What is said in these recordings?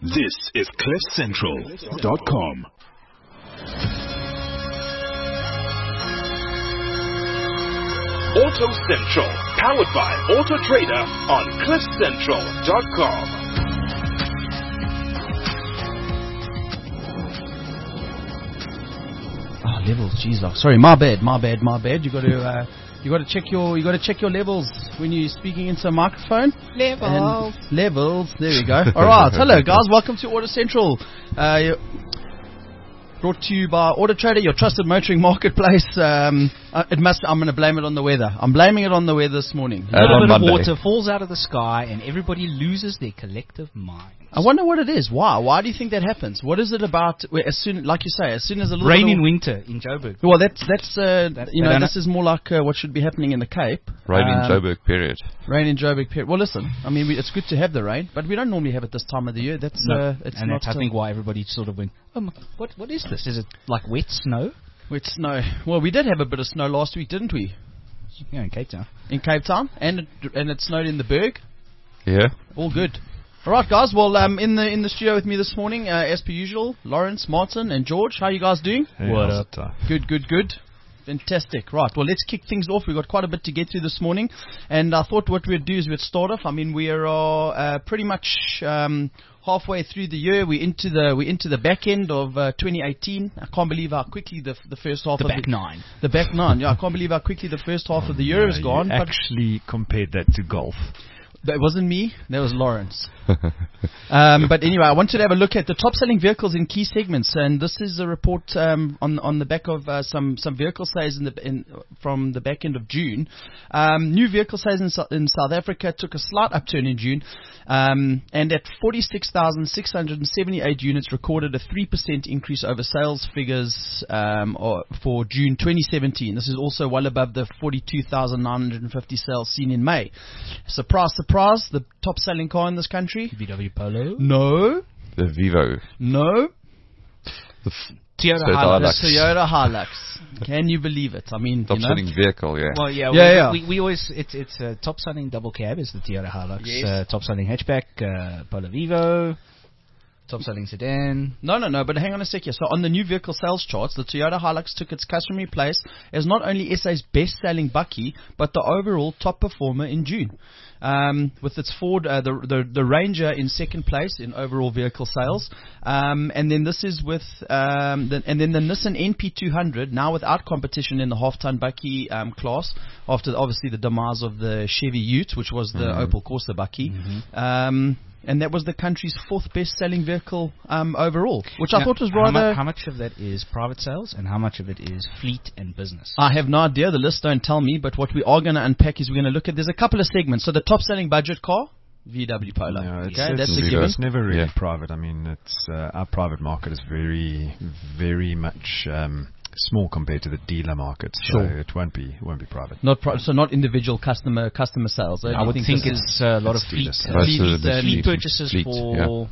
This is CliffCentral.com. Auto Central, powered by Auto Trader on CliffCentral.com. Levels, jeez, sorry, my bad. You got to check your levels when you're speaking into a microphone. Levels. There we go. All right, hello guys, welcome to Auto Central. Brought to you by Auto Trader, your trusted motoring marketplace. I'm going to blame it on the weather. I'm blaming it on the weather this morning. A little bit of water falls out of the sky and everybody loses their collective mind. I wonder what it is. Why? Why do you think that happens? What is it about? As soon, like you say, as soon as a little rain in winter in Joburg. Well, that's this is more like what should be happening in the Cape. Rain in Joburg, period. Rain in Joburg, period. Well, listen, I mean, it's good to have the rain, but we don't normally have it this time of the year. That's that's I think why everybody sort of went, what is this? Is it like wet snow? Wet snow. Well, we did have a bit of snow last week, didn't we? Yeah, in Cape Town. In Cape Town, and it snowed in the Berg. Yeah. All good. All right, guys. Well, in the studio with me this morning, as per usual, Lawrence, Martin, and George. How are you guys doing? Hey, what up? Good. Fantastic. Right. Well, let's kick things off. We've got quite a bit to get through this morning, and I thought what we'd do is we'd start off. I mean, we are pretty much halfway through the year. We're into the back end of 2018. I can't believe how quickly the first half the of back nine. The back nine. Yeah, I can't believe how quickly the first half of the year has gone. You actually compared that to golf. That wasn't me. That was Lawrence. But anyway, I wanted to have a look at the top-selling vehicles in key segments, and this is a report on the back of some vehicle sales from the back end of June. New vehicle sales in South Africa took a slight upturn in June, and at 46,678 units recorded a 3% increase over sales figures for June 2017. This is also well above the 42,950 sales seen in May. Surprise, the top-selling car in this country? VW Polo? No. The Vivo? No. The Toyota Hilux. The Toyota Hilux. Can you believe it? I mean, top-selling vehicle, yeah. Well, yeah. We always it's top-selling double cab is the Toyota Hilux. Yes. Top-selling hatchback, Polo Vivo. Top-selling sedan. No, but hang on a sec here. So on the new vehicle sales charts, the Toyota Hilux took its customary place as not only SA's best-selling bakkie, but the overall top performer in June. With its Ford, the Ranger in second place in overall vehicle sales. And then this is with, the Nissan NP200, now without competition in the half-ton bakkie class, after obviously the demise of the Chevy Ute, which was the Opel Corsa bakkie. And that was the country's fourth best-selling vehicle overall, which I thought was rather... How much of that is private sales and how much of it is fleet and business? I have no idea. The lists don't tell me, but what we are going to unpack is we're going to look at... There's a couple of segments. So the top-selling budget car, VW Polo. Yeah, that's a given. It's never really private. I mean, it's our private market is very, very much... small compared to the dealer market, so it won't be private. So not individual customer sales. I would think it's a lot of fleet purchases for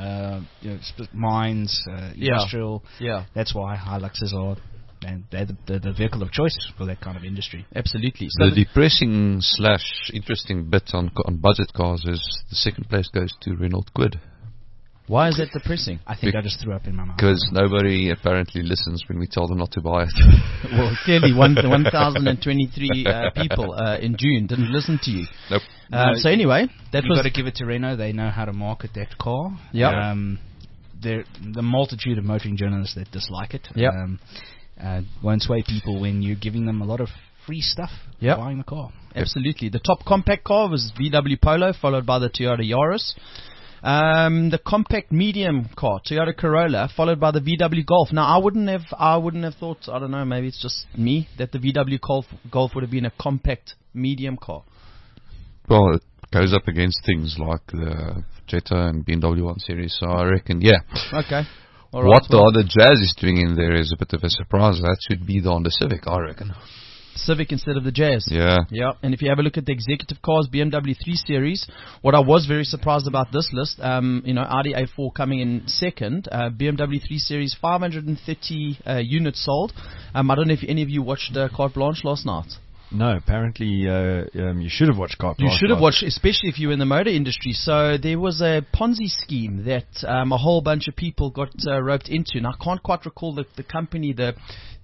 mines, industrial. Yeah, that's why Hiluxes are. And they're the vehicle of choice for that kind of industry. Absolutely. So the depressing / interesting bit on budget cars is the second place goes to Renault Kwid. Why is that depressing? I think I just threw up in my mouth. Because nobody apparently listens when we tell them not to buy it. Well, clearly 1,023 people in June didn't listen to you. Nope. So anyway, you've got to give it to Renault. They know how to market that car. Yeah. The multitude of motoring journalists that dislike it. Yeah. Won't sway people when you're giving them a lot of free stuff for buying the car. Absolutely. The top compact car was VW Polo, followed by the Toyota Yaris. The compact medium car, Toyota Corolla, followed by the VW Golf. Now, I wouldn't have thought, I don't know, maybe it's just me, that the VW Golf would have been a compact medium car. Well, it goes up against things like the Jetta and BMW 1 Series, so I reckon, yeah. Okay. All right, what the other Jazz is doing in there is a bit of a surprise. That should be the Honda Civic, I reckon. Civic instead of the Jazz. Yeah. And if you have a look at the executive cars, BMW 3 Series, what I was very surprised about this list, Audi A4 coming in second, BMW 3 Series 530 units sold. I don't know if any of you watched Carte Blanche last night. No, apparently you should have watched Car Park. You should have Live. watched, especially if you were in the motor industry. So there was a Ponzi scheme that a whole bunch of people got roped into. And I can't quite recall the company. There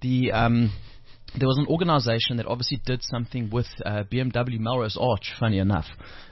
was an organization that obviously did something with BMW Melrose Arch, funny enough.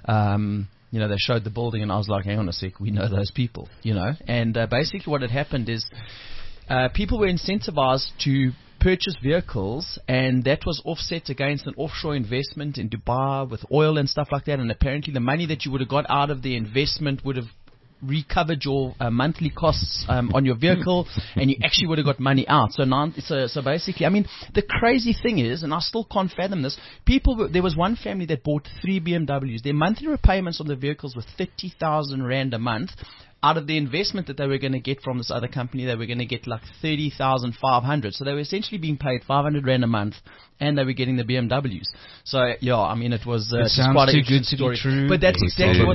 They showed the building, and I was like, hang on a sec, we know those people, And basically what had happened is people were incentivized to purchase vehicles, and that was offset against an offshore investment in Dubai with oil and stuff like that. And apparently the money that you would have got out of the investment would have recovered your monthly costs on your vehicle, and you actually would have got money out. So basically, I mean, the crazy thing is, and I still can't fathom this, there was one family that bought 3 BMWs. Their monthly repayments on the vehicles were 30,000 Rand a month. Out of the investment that they were going to get from this other company, they were going to get like 30,500. So they were essentially being paid 500 Rand a month, and they were getting the BMWs. So yeah, I mean, it was quite too a good to story. be true. But that's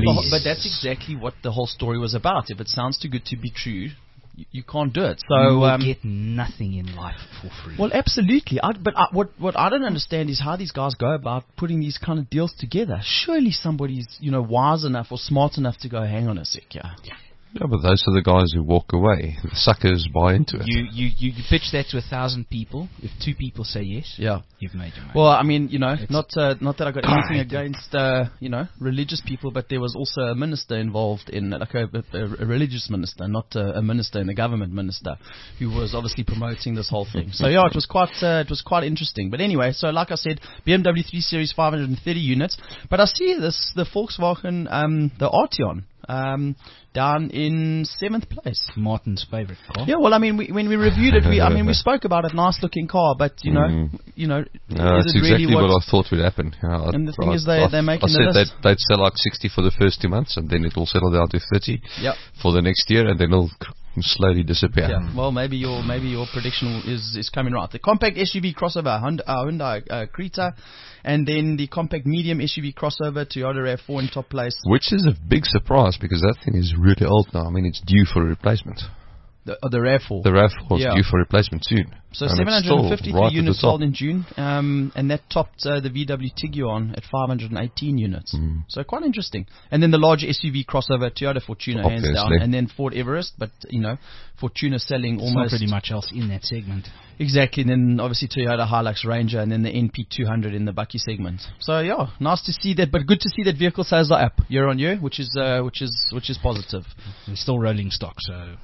exactly what the whole story was about. If it sounds too good to be true, you can't do it. So you will get nothing in life for free. Well, absolutely. What I don't understand is how these guys go about putting these kind of deals together. Surely somebody's wise enough or smart enough to go, hang on a sec, yeah. Yeah, but those are the guys who walk away. The suckers buy into it. You pitch that to 1,000 people. If 2 people say yes, yeah, you've made your money. Well, I mean, not that I got anything against religious people, but there was also a minister involved in, like a religious minister, not a minister in the government minister, who was obviously promoting this whole thing. So yeah, it was quite interesting. But anyway, so like I said, BMW 3 Series 530 units. But I see the Volkswagen, the Arteon. Down in 7th place. Martin's favourite car. Yeah, well, I mean, when we reviewed it, we spoke about it, nice looking car, but No, that's exactly what I thought would happen. And the thing is, they're making the list. They'd sell like 60 for the first 2 months, and then it'll settle down to 30 for the next year, and then it'll slowly disappear. Yeah. Well, maybe your prediction is coming right. The compact SUV crossover Hyundai Creta, and then the compact medium SUV crossover Toyota RAV4 in top place. Which is a big surprise because that thing is really old now. I mean, it's due for replacement. The RAV4. The RAV4 is due for replacement soon. So 753 units sold in June, and that topped the VW Tiguan at 518 units. So quite interesting. And then the large SUV crossover Toyota Fortuner, hands down, and then Ford Everest, but Fortuner selling almost not pretty much else in that segment. Exactly, and then obviously Toyota Hilux Ranger, and then the NP200 in the Bucky segment. So yeah, nice to see that, but good to see that vehicle sales are up year on year, which is positive. We're still rolling stock, so.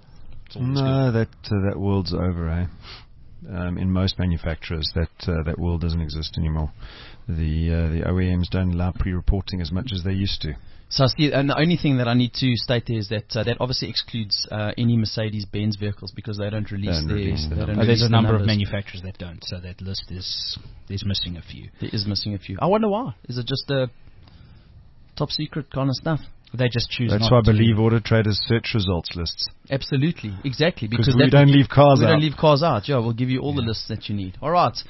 No, that world's over, eh? In most manufacturers, that world doesn't exist anymore. The OEMs don't allow pre-reporting as much as they used to. So I see, and the only thing that I need to state there is that that obviously excludes any Mercedes-Benz vehicles because they don't release there's a number of manufacturers that don't, so that list is missing a few. There is missing a few. I wonder why. Is it just the top secret kind of stuff? They just choose. That's why I believe Auto Trader's search results lists. Absolutely, exactly. Because we don't leave cars out. We don't leave cars out. Yeah, we'll give you all the lists that you need. All right.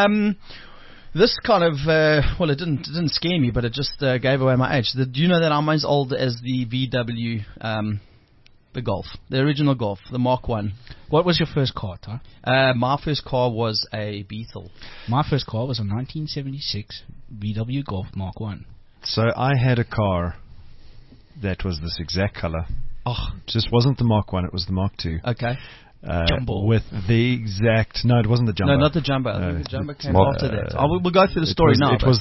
This kind of it didn't scare me, but it just gave away my age. Do you know that I'm as old as the VW, the Golf, the original Golf, the Mark 1? What was your first car, Ty? My first car was a Beetle. My first car was a 1976 VW Golf Mark 1. So I had a car that was this exact color. Oh, just wasn't the Mark 1, it was the Mark 2. Okay. Jumbo. With the exact... No, it wasn't the Jumbo. No, not the Jumbo. I think the Jumbo came after that. We'll go through the story now. It was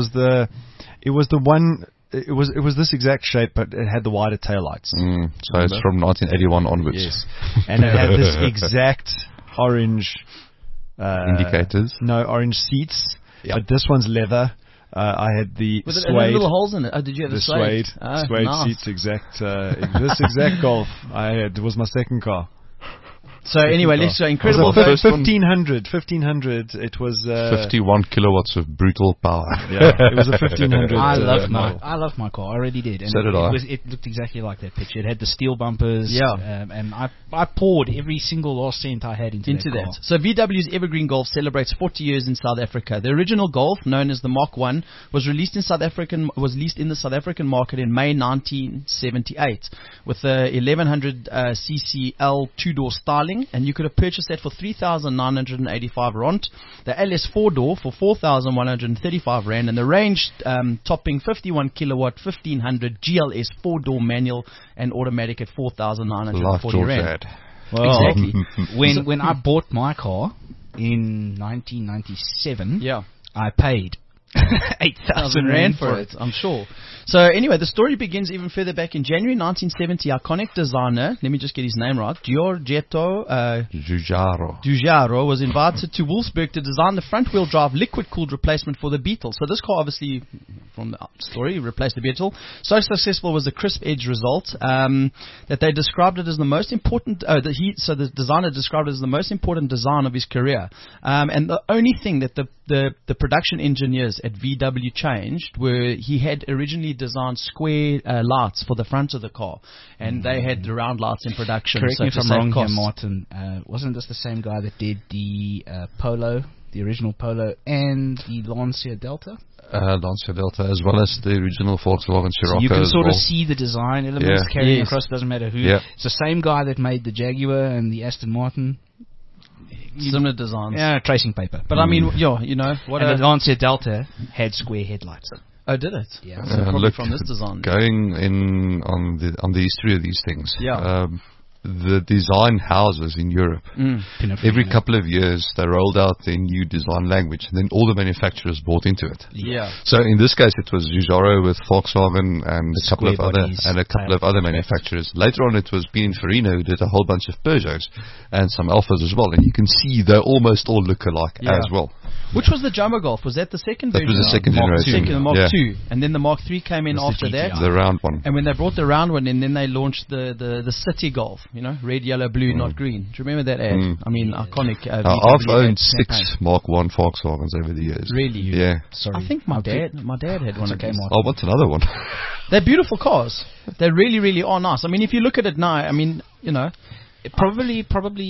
the one... It was this exact shape, but it had the wider taillights. So it's from 1981 onwards. Yes. And it had this exact orange... indicators? No, orange seats. Yep. But this one's leather. I had the with suede. Little holes in it. Oh, did you have the suede? Suede nice. seats, exact. This exact Golf I had. It was my second car. So anyway, let's go. Incredible. 1500. It was 51 kilowatts of brutal power. Yeah, it was a 1500. I love my car. I really did. And so did I. It looked exactly like that picture. It had the steel bumpers. Yeah. And I poured every single last cent I had into that car. So VW's Evergreen Golf celebrates 40 years in South Africa. The original Golf, known as the Mark 1, was released in the South African market in May 1978 with a 1100 cc L two-door styling topping, and you could have purchased that for 3,985 rand. The LS 4-door for 4,135 rand, and the range topping 51 kilowatt 1500 GLS 4-door manual and automatic at 4,940 George rand. had. Exactly. When I bought my car in 1997, Yeah. I paid 8,000 rand for it. I'm sure. So anyway, the story begins even further back in January 1970. Iconic designer, let me just get his name right, Giorgetto Giugiaro. Giugiaro was invited to Wolfsburg to design the front-wheel drive liquid-cooled replacement for the Beetle. So this car, obviously, from the story, replaced the Beetle. So successful was the crisp edge result that they described it as the most important. So the designer described it as the most important design of his career. And the only thing that the production engineers at VW changed were he had originally designed square lights for the front of the car, and they had the round lights in production. Correct so me if to I'm save wrong here, costs. Martin. Wasn't this the same guy that did the Polo, the original Polo, and the Lancia Delta? Lancia Delta, as well as the original Volkswagen So Scirocco you can as sort well. of see the design elements Yeah. carrying Yes. across. Doesn't matter who. Yeah. It's the same guy that made the Jaguar and the Aston Martin. Similar designs. Yeah, tracing paper. But I mean, you know, what and the Lancia Delta had square headlights. oh, did it? Yeah. So probably look, from this design. going in on the history of these things. Yeah. The design houses in Europe, every couple of years they rolled out their new design language, and then all the manufacturers bought into it. Yeah. So in this case, it was Giugiaro with Volkswagen and a couple of Square other bodies, manufacturers. Later on, it was Pininfarina who did a whole bunch of Peugeots and some Alphas as well, and you can see they almost all look alike Yeah. as well. Which was the Jumbo Golf? Was that the second That version? was the second Mark generation. II. The Mark Yeah. II. And then the Mark III came in That's the after that. GTI. The round one. And when they brought the round one in, then they launched the City Golf, you know, red, yellow, blue, not green. Do you remember that ad? I mean, iconic. Now, VW I've ad owned campaign. 6 Mark 1 Volkswagens over the years. Really? Yeah. Sorry. I think my dad had one of okay, these. Martin. I want another one. They're beautiful cars. They really, really are nice. I mean, if you look at it now, I mean, you know, Probably,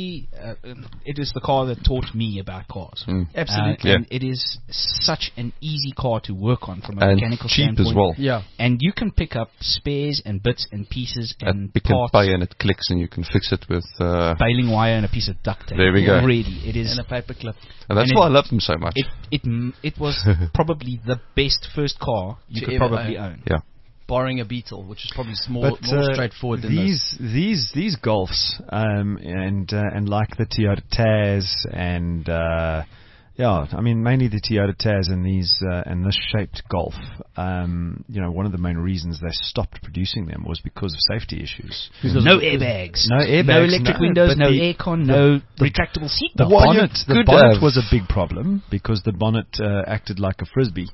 it is the car that taught me about cars. absolutely. And it is such an easy car to work on from a And mechanical cheap standpoint. as well. Yeah. And you can pick up spares and bits and pieces and And pick and parts, pay, and it clicks, and you can fix it with. baling wire and a piece of duct tape. There we go. Really, it is. And a paper clip. And that's and why it- I love them so much. It was probably the best first car you To could ever probably own. own. Yeah. Barring a Beetle, which is probably more But straightforward than this. these Golfs and like the Toyota Taz and I mean mainly the Toyota Taz and these and this shaped Golf. One of the main reasons they stopped producing them was because of safety issues. No airbags. No airbags, No electric no, windows. but No the- aircon. No retractable seat The belts. bonnet was a big problem because the bonnet acted like a frisbee.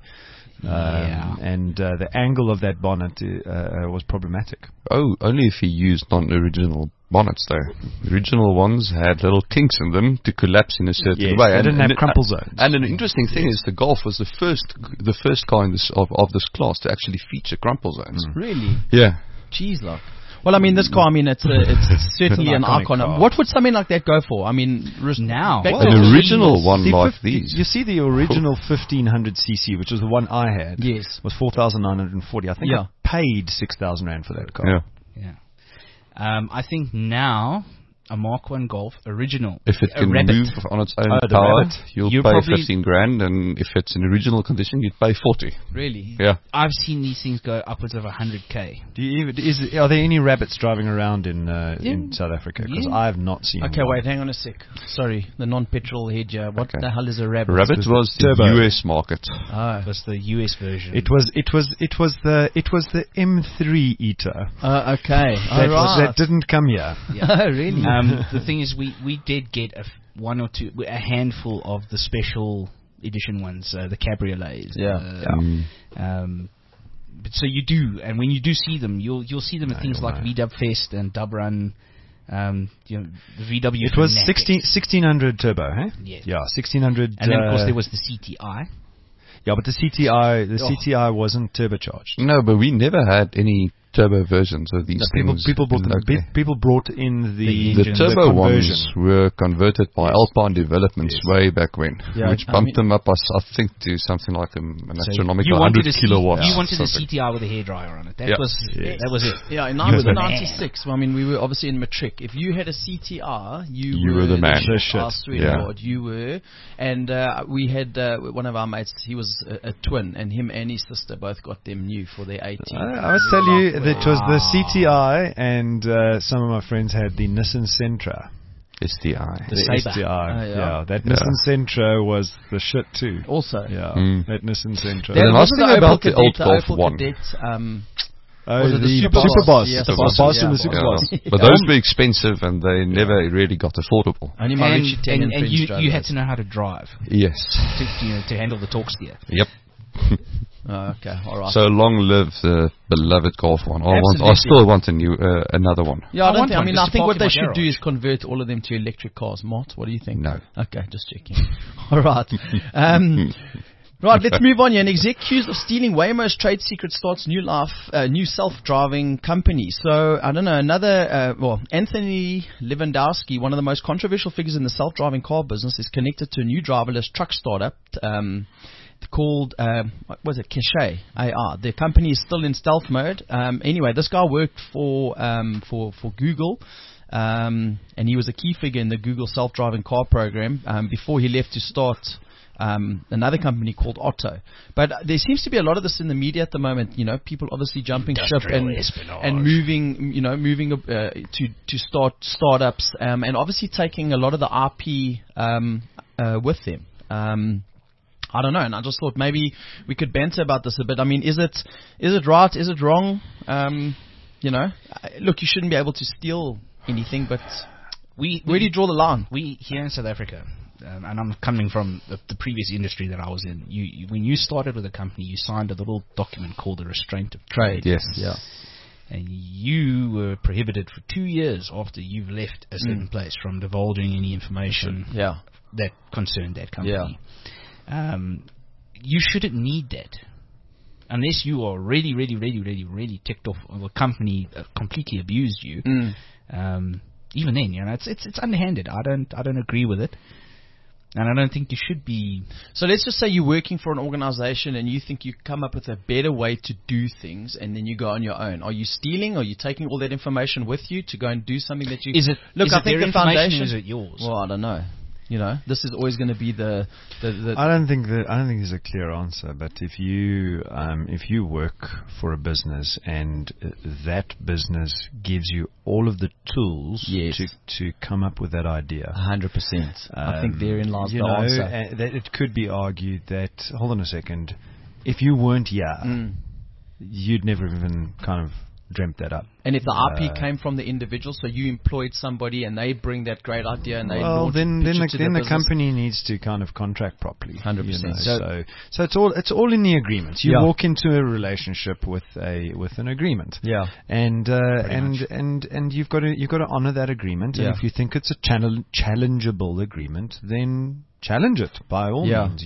And the angle of that bonnet was problematic. Oh, only if you used non-original bonnets, though. The original ones had little kinks in them to collapse in a certain Yes, way. they didn't have crumple zones. And an interesting thing is the Golf was the first car in this of this class to actually feature crumple zones. Really? Yeah. Jeez, look. Well, I mean, this car, I mean, it's certainly an iconic icon. car. What would something like that go for? I mean, Now. back An then- original one The like 50 these. You see, the original 1500cc, which was the one I had, Yes. was 4,940. I think Yeah. I paid 6,000 rand for that car. Yeah. Yeah. I think now a Mark 1 Golf original. If it a can Rabbit. move on its own the power, Rabbit. you'll You pay probably- 15 grand, and if it's in original condition, you'd pay 40. Really? Yeah. I've seen these things go upwards of 100k. Are there any rabbits driving around in South Africa? Because Yeah. I've not seen Okay, one. wait, hang on a sec. Sorry, the non-petrol head here. What Okay. the hell is a rabbit? Rabbit was the turbo. US market. Oh. That's the US version. It was the M3 Eater Okay. that didn't come here. Oh, really? The thing is, we did get a handful of the special edition ones, the cabriolets. But so you do, and when you do see them, you'll see them at things like VW Fest and Dub Run. The VW. It was Fanatics. 1600 turbo, huh? Yes. Yeah, 1600. And then of course there was the CTI. Yeah, but the CTI wasn't turbocharged. No, but we never had any turbo versions of these things. People brought in the turbo ones conversion. were converted by Alpine Developments way back when, which bumped them up, I think, to something like an astronomical 100 kilowatts. You wanted a CTI with a hairdryer on it. That was it. Yeah, in 1996, I mean, we were obviously in matric. If you had a CTR, you were the man. Sweetheart, you were. And we had one of our mates, he was a twin, and him and his sister both got them new for their 18. I must tell you that it was the CTI, and some of my friends had the Nissan Sentra. STI. The STI. That Nissan Sentra was the shit too. Also. That Nissan Sentra. The nice thing about the old Golf 1. The Super Boss. Yes, the Boss and the Super Boss. But those were expensive and they never really got affordable. And you had to know how to drive. Yes. To handle the torque steer. Yep. Okay, all right. So long live the beloved Golf 1. I still want another one. Yeah, I think what they should do is convert all of them to electric cars. Mart, what do you think? No. Okay, just checking. All right. Right, let's move on here. An exec accused of stealing Waymo's trade secret starts new self-driving company. So, I don't know, Anthony Lewandowski, one of the most controversial figures in the self-driving car business, is connected to a new driverless truck startup called, Cache AR. The company is still in stealth mode. Anyway, this guy worked for Google. And he was a key figure in the Google self-driving car program before he left to start another company called Otto. But there seems to be a lot of this in the media at the moment. People obviously jumping ship and moving to start startups and obviously taking a lot of the RP with them. I don't know, and I just thought maybe we could banter about this a bit. I mean, is it right? Is it wrong? Look, you shouldn't be able to steal anything, but where do you draw the line? We here in South Africa, and I'm coming from the previous industry that I was in. When you started with a company, you signed a little document called a restraint of trade. Yes. Yeah. And you were prohibited for 2 years after you've left a certain place from divulging any information that concerned that company. Yeah. You shouldn't need that unless you are really, really, really, really, really ticked off or the company completely abused you. Even then, it's underhanded. I don't agree with it, and I don't think you should be. So let's just say you're working for an organization and you think you come up with a better way to do things, and then you go on your own. Are you stealing? Are you taking all that information with you to go and do something that you? Is it? Look, I think their the foundation. Or is it yours? Well, I don't know. This is always going to be the. I don't think there's a clear answer. But if you work for a business and that business gives you all of the tools to come up with that idea, 100%. I think therein lies the answer. That it could be argued that, hold on a second, if you weren't here, you'd never even kind of dreamt that up. And if the IP came from the individual, so you employed somebody and they bring that great idea and they launch it, then the company needs to kind of contract properly. 100%. So it's all in the agreements. You walk into a relationship with an agreement. Yeah. And you've got to honor that agreement. And if you think it's a challengeable agreement, then challenge it by all means,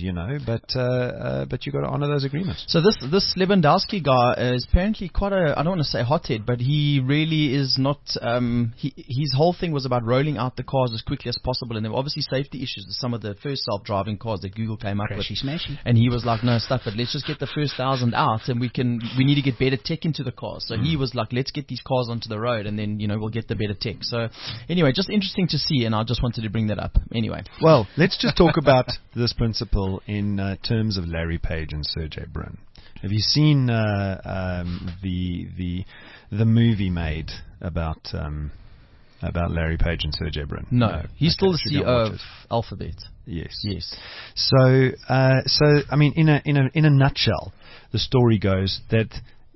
but you got to honor those agreements. So this Lewandowski guy is apparently quite I don't want to say hothead, but he really is not. His whole thing was about rolling out the cars as quickly as possible, and there were obviously safety issues with some of the first self-driving cars that Google came up with. Smashy. And he was like, no, stuff it. Let's just get the first 1,000 out, and we need to get better tech into the cars. So he was like, let's get these cars onto the road, and then we'll get the better tech. So anyway, just interesting to see, and I just wanted to bring that up. Anyway, well, let's just talk about this principle in terms of Larry Page and Sergey Brin. Have you seen the movie made about Larry Page and Sergey Brin? No, he's still the CEO of Alphabet. Yes. So I mean, in a nutshell, the story goes that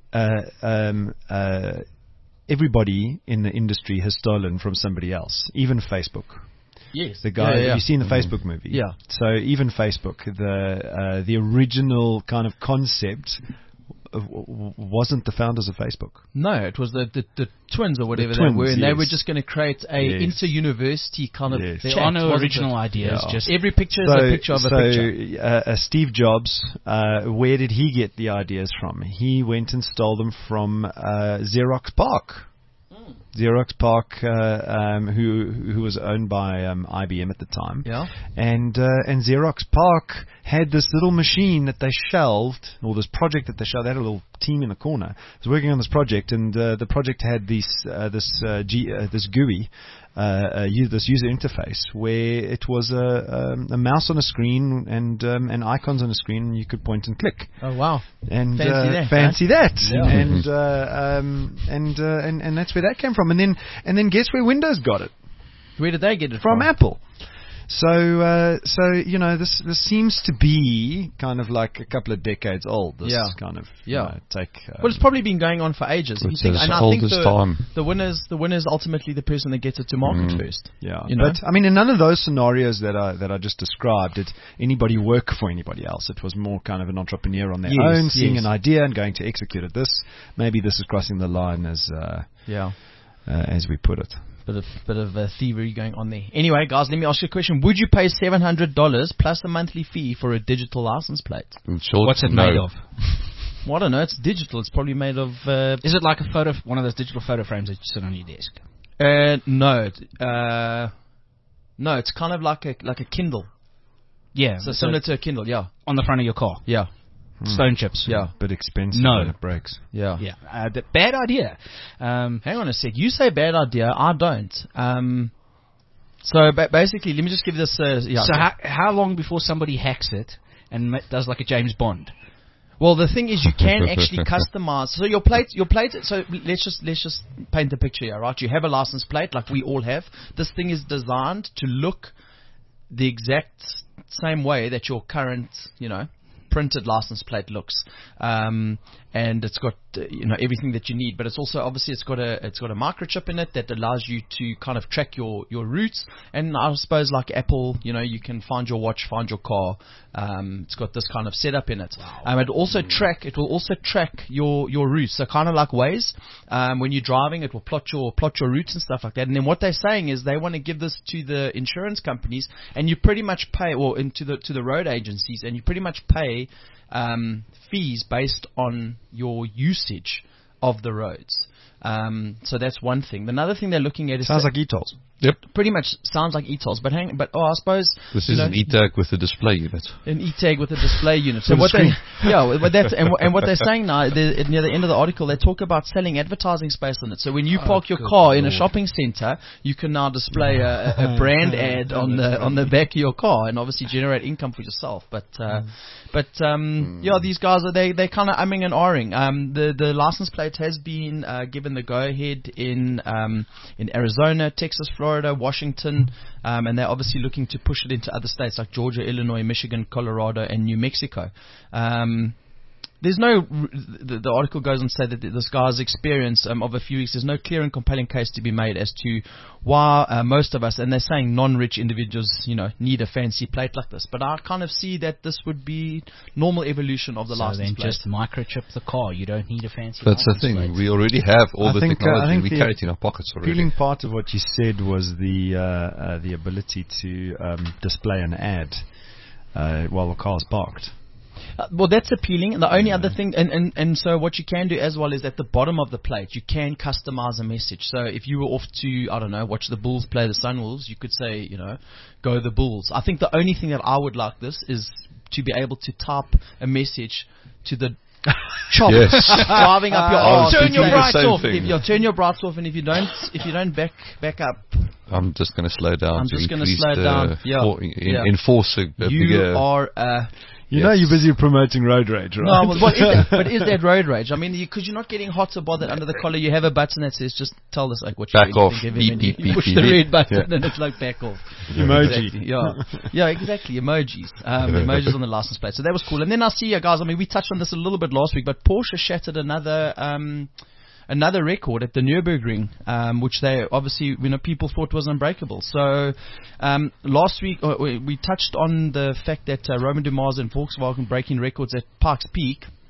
everybody in the industry has stolen from somebody else, even Facebook. Yes. The guy. Have you seen the Facebook movie? Yeah. So even Facebook, the original kind of concept wasn't the founders of Facebook. No, it was the twins or whatever twins, they were, and yes. they were just going to create a inter-university kind of There are no original ideas. Just every picture is a picture of a picture. Steve Jobs, where did he get the ideas from? He went and stole them from Xerox PARC. Xerox PARC, who was owned by IBM at the time. Yeah. And Xerox PARC had this little machine that they shelved, or this project that they shelved. They had a little team in the corner. Was working on this project, and the project had this GUI, this user interface, where it was a mouse on a screen and icons on a screen, and you could point and click. Oh wow! And fancy that. Yeah. And that's where that came from. And then guess where Windows got it? Where did they get it from? Apple. So this seems to be kind of like a couple of decades old. This kind of take. Well, it's probably been going on for ages. I think the winner's ultimately the person that gets it to market first. Yeah, but I mean, in none of those scenarios that I just described did anybody work for anybody else. It was more kind of an entrepreneur on their own, seeing an idea and going to execute it. Maybe this is crossing the line as we put it. Bit of thievery going on there. Anyway, guys, let me ask you a question. Would you pay $700 plus a monthly fee for a digital license plate? What's it made of? Well, I don't know. It's digital. It's probably made of... Is it like one of those digital photo frames that you sit on your desk? No. No, it's kind of like a Kindle. Yeah. So similar to a Kindle, yeah. On the front of your car? Yeah. Stone chips. Yeah. But expensive when it breaks. Yeah. Yeah. Bad idea. Hang on a sec. You say bad idea. I don't. So basically, let me just give this... So how long before somebody hacks it and does like a James Bond? Well, the thing is, you can actually customize. So your plate. So let's just paint the picture here, right? You have a license plate, like we all have. This thing is designed to look the exact same way that your current, printed license plate looks, and it's got everything that you need. But it's also obviously it's got a microchip in it that allows you to kind of track your routes. And I suppose like Apple, you can find your watch, find your car. It's got this kind of setup in it. Wow. It will also track your routes. So kind of like Waze, when you're driving, it will plot your routes and stuff like that. And then what they're saying is they want to give this to the insurance companies, and you pretty much pay, or to the road agencies, and you pretty much pay fees based on your usage of the roads. So that's one thing. Another thing they're looking at is sounds like e-tolls. Yep. Pretty much sounds like e-tolls, but I suppose this is an e-tag with a display unit. An e-tag with a display unit. So what they're saying now, near the end of the article, they talk about selling advertising space on it. So when you park your car in a shopping center, you can now display a brand ad on the back of your car, and obviously generate income for yourself. But these guys they're kind of umming and ahhing. The license plate has been given the go ahead in Arizona, Texas, Florida, Washington, and they're obviously looking to push it into other states like Georgia, Illinois, Michigan, Colorado, and New Mexico. There's the article goes on to say that this guy's experience of a few weeks, there's no clear and compelling case to be made as to why most of us, and they're saying non-rich individuals, need a fancy plate like this. But I kind of see that this would be normal evolution of the license plate. Just microchip the car. You don't need a fancy That's the thing. Plate. We already have all the technology. We carry it in our pockets already. The appealing part of what you said was the ability to display an ad while the car's parked. Well, that's appealing. And the only other thing, and so what you can do as well is at the bottom of the plate, you can customize a message. So if you were off to, I don't know, watch the Bulls play the Sunwolves, you could say, go the Bulls. I think the only thing that I would like this is to be able to type a message to the chop driving up your arse. Turn your brights off. Turn your brights off, and if you don't back up, I'm just going to slow down. I'm just going to slow down. Enforce a bigger. You are. You're busy promoting road rage, right? No, but is that road rage? I mean, because you're not getting hot or bothered under the collar. You have a button that says, just tell us what you back off. Think of him, beep, you push the red button, and it's like back off. Emoji. Exactly. Yeah, exactly. Emojis. Emojis on the license plate. So that was cool. And then I see, guys, I mean, we touched on this a little bit last week, but Porsche shattered another record at the Nürburgring, which they obviously, people thought was unbreakable. So last week we touched on the fact that Roman Dumas and Volkswagen breaking records at Pikes Peak.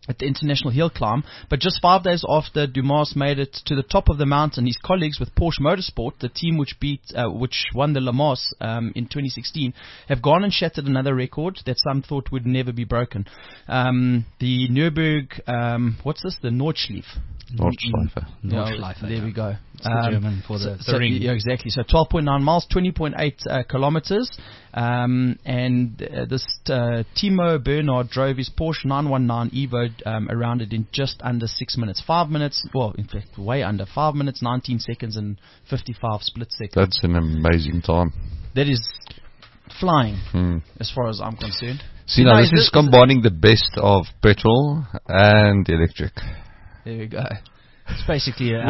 at the International Hill Climb. But just 5 days after Dumas made it to the top of the mountain, his colleagues with Porsche Motorsport, the team which won the Le Mans in 2016, have gone and shattered another record that some thought would never be broken. The Nürburgring, what's this? The Nordschleife. Nordschleife. There we go. It's the German for the ring. Yeah, exactly. So 12.9 miles, 20.8 kilometers. And this Timo Bernhard drove his Porsche 919 Evo around it in just under 6 minutes. 5 minutes, well, in fact, way under. 5 minutes, 19 seconds, and 55 split seconds. That's an amazing time. That is flying, as far as I'm concerned. See, now this is combining the best of petrol and electric. There we go. It's basically an